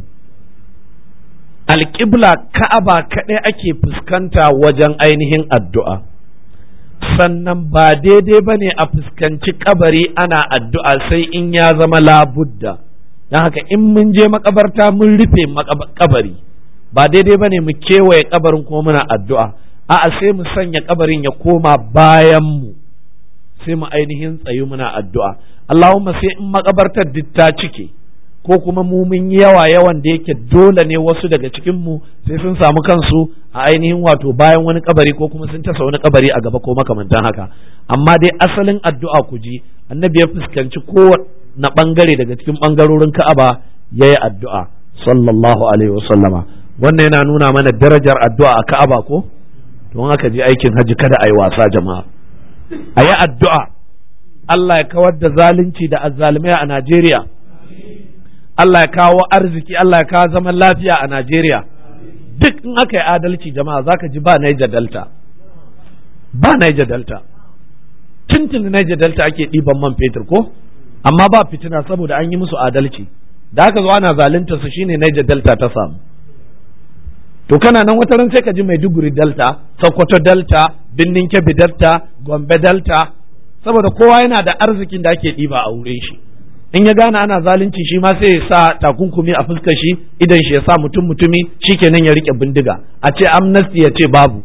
alƙibla Ka'aba kaɗai ake fuskanta wajen ainihin addu'a, sannan ba daidai ba ne a fuskanci kabari ana addu'a sai in ya zama labudda. Don haka in mun je makabarta mun rufe kabari, ba daidai ba ne mu kewaye kabarin kuma muna addu'a, a'a sai mu sanya kabarin ya koma bayan mu, sai mu ainihin tsayu muna addu'a. Allahumma sai in makabartar duk ta cike ko kuma mu mun yi yawan da yake dole ne wasu daga cikin mu sai sun samu kansu a ainihin wato bayan wani kabari ko kuma sun tasa wani kabari a gaba ko makamantan haka. Amma dai asalin addu'a ku ji annabi ya fuskanci kowane bangare daga cikin bangarorin Ka'aba yayi addu'a sallallahu alaihi wasallama. Wannan yana nuna mana darajar addu'a a Ka'aba ko? Don haka je aikin haji kada a yi wasa jama'a, a yi addu'a Allah ya kawar da zalunci da azzalumai a Najeriya, Allah ya kawo arziki, Allah ya kawo zaman lafiya a Najeriya. Duk in aka yi adalci jama'a za ka ji ba Niger Delta, ba Niger Delta, tuntuni Niger Delta ake ɗiban man fetur ko, amma ba fitina saboda an yi musu adalci, da aka zo ana zalunta su shine Niger Delta ta samu. To kana nan wata ran sai ka ji Maiduguri Delta, Sokoto Delta, Birnin Kebbi Delta, Gombe Delta, saboda kowa yana da arzikin da ake ɗiba a wurin shi. In ya gane ana zalunci shi ma sai ya sa takunkumi a fuskar shi, idan shi ya sa mutumi shikenan ya rike bindiga, a ce amnesty ya ce babu.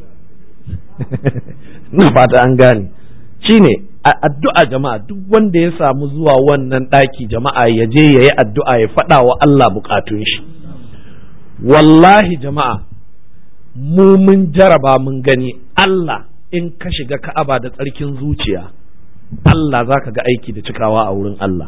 Na fata an gane. Shine addu'a jama'a, duk wanda ya samu zuwa wannan ɗaki jama'a ya je ya yi addu'a ya faɗa wa Allah bukatun shi. Wallahi jama'a mu mun jaraba mun gani Allah in ka shiga Ka'aba da tsarkin zuciya Allah za ka ga aiki da cikawa a wurin Allah,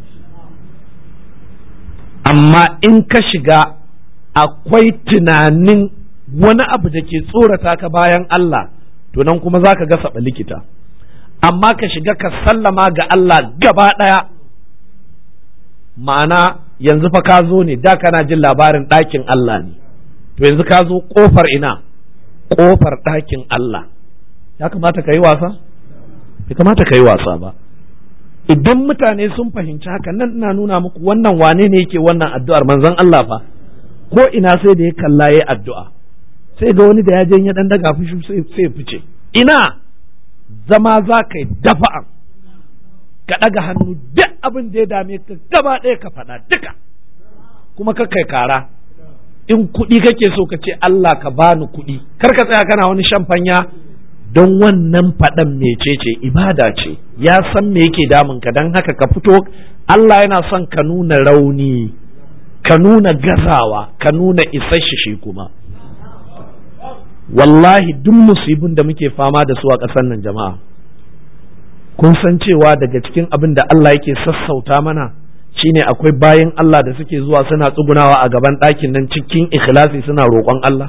amma in ka shiga akwai tunanin wani abu da ke tsorata ka bayan Allah to nan kuma za ka ga saba likita. Amma ka shiga ka sallama ga Allah gaba ɗaya, ma'ana yanzu fa ka zo ne da kana jin labarin ɗakin Allah ne, to yanzu ka zo ƙofar ina, ƙofar ɗakin Allah. Ya kamata ka yi wasa? Bai kamata ka yi wasa ba. Idan mutane sun fahimci haka, nan ina nuna muku wannan wane ne yake wannan addu'ar, manzon Allah fa ko ina sai da ya kalla ya addu'a, sai ga wani da ya je ya dan daga fushi sai fice. Ina zama za ka yi dafa'an ka ɗaga hannu duk abin da ya dame ka gaba ɗaya ka faɗa duka, kuma ka kai kara. In kuɗi kake so ka ce Allah ka bani kuɗi, kar ka tsaya kana wani shamfanya, don wannan faɗan mecece ibada ce, ya san me yake damun ka, don haka ka fito. Allah yana son ka nuna rauni, ka nuna gazawa, ka nuna isasshe shi kuma. Wallahi duk musibin da muke fama da su a ƙasar nan jama'a, kun san cewa daga cikin abin da Allah yake sassauta mana shine akwai bayin Allah da suke zuwa suna tsugunawa a gaban ɗakin nan cikin ikhlasi suna roƙon Allah.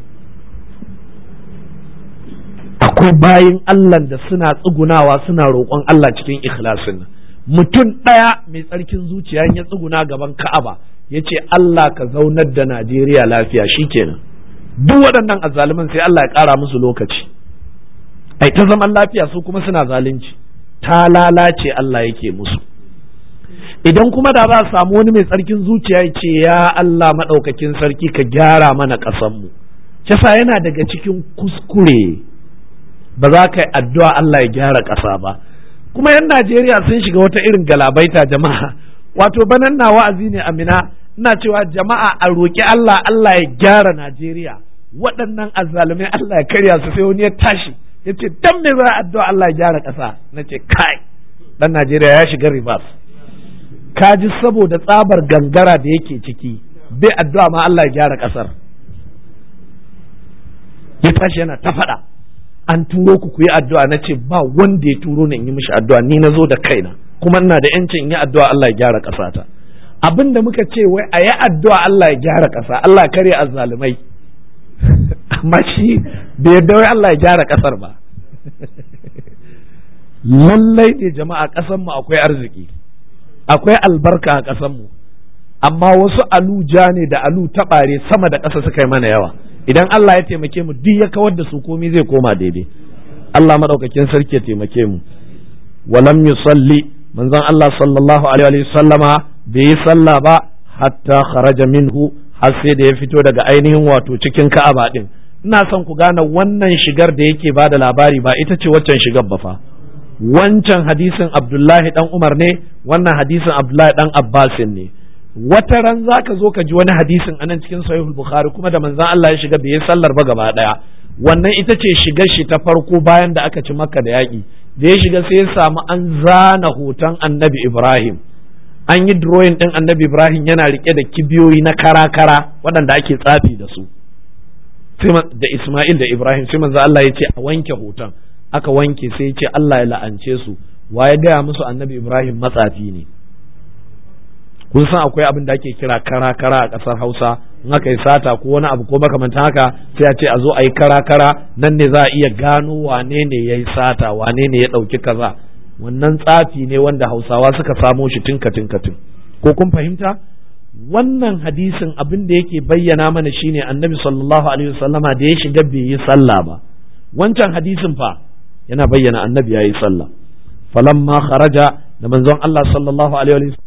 Akwai bayin Allah da suna tsugunawa suna roƙon Allah cikin ikhlasin nan. Mutum ɗaya mai tsarkin zuciya ya tsuguna gaban Ka'aba ya ce Allah ka zaunar da Najeriya lafiya, shikenan duk waɗannan azzaluman sai Allah ya ƙara musu lokaci, ai ta zaman lafiya, su kuma suna zalunci, ta lalace Allah yake musu. Idan kuma da za a samu wani mai tsarkin zuciya ya ce ya Allah maɗaukakin sarki ka gyara mana ƙasanmu, kisa yana daga cikin kuskure ba za ka yi addu'a Allah ya gyara ƙasa ba. Kuma yan Najeriya sun shiga wata irin galabaita jama'a, wato banan na wa'azi ne Amina, ina cewa jama'a a roƙi Allah, Allah ya gyara Najeriya, waɗannan azzalumai Allah ya karya su. Sai wani ya tashi ya ce dan me za a addu'a Allah ya gyara ƙasa? Na ce kai dan Najeriya ya shiga reverse. Kaji saboda tsabar gangara da yake ciki bai addu'a ma Allah ya gyara ƙasar, ya tashi yana ta faɗa an turo ku yi addu'a. Na ce ba wanda ya turo ni in yi mishi addu'a, ni na zo da kaina, kuma ina da yancin in yi addu'a Allah ya gyara ƙasata. Abin da muka ce wai a yi addu'a Allah ya gyara ƙasa, Allah ya karya azzalumai, amma shi bai yarda wai Allah ya gyara ƙasar ba. Lallai ne jama'a, ƙasarmu akwai arziki, akwai albarka a ƙasarmu, amma wasu aluja ne da alu taɓare sama da ƙasa suka yi mana yawa. Idan Allah ya taimake mu duk ya kawar da su, komai zai koma daidai. Allah madaukakin sarki ya taimake mu. Walam yusalli, manzon Allah sallallahu alaihi wa sallama bai yi sallah ba hatta kharaja minhu har sai da ya fito daga ainihin wato cikin Ka'aba din. Ina son ku gane wannan shigar da yake ba da labari ba ita ce waccan shigar ba fa. Wancan hadisin Abdullahi dan Umar ne, wannan hadisin Abdullahi dan Abbasin ne. Wata ran zaka zo ka ji wani hadisin anan cikin Sahihul Bukhari kuma da manzon Allah ya shiga bai yi sallar ba gaba daya. Wannan ita ce shigar shi ta farko bayan da aka ci Makka da yaƙi. Da ya shiga sai ya samu an zana hoton Annabi Ibrahim. An yi drawing ɗin Annabi Ibrahim yana rike da kibiyoyi na kara-kara waɗanda ake tsafi da su. Da Ismail da Ibrahim sai manzo Allah ya ce a wanke hoton. Aka wanke sai ya ce Allah ya la'ance su. Wa ya gaya musu Annabi Ibrahim matsafi ne. Kun san akwai abin da ake kira kara-kara a ƙasar Hausa, in aka yi sata ko wani abu ko makamantan haka sai a ce a zo a yi kara-kara, nan ne za a iya gano wane ne ya yi sata, wane ne ya ɗauki kaza. Wannan tsafi ne wanda Hausawa suka samo shi tinkatin. Ko kun fahimta? Wannan hadisin abin da yake bayyana mana shine Annabi sallallahu alaihi wasallama da ya shiga bai yi sallah ba. Wancan hadisin fa yana bayyana Annabi ya yi sallah. Falamma kharaja da manzon Allah sallallahu alaihi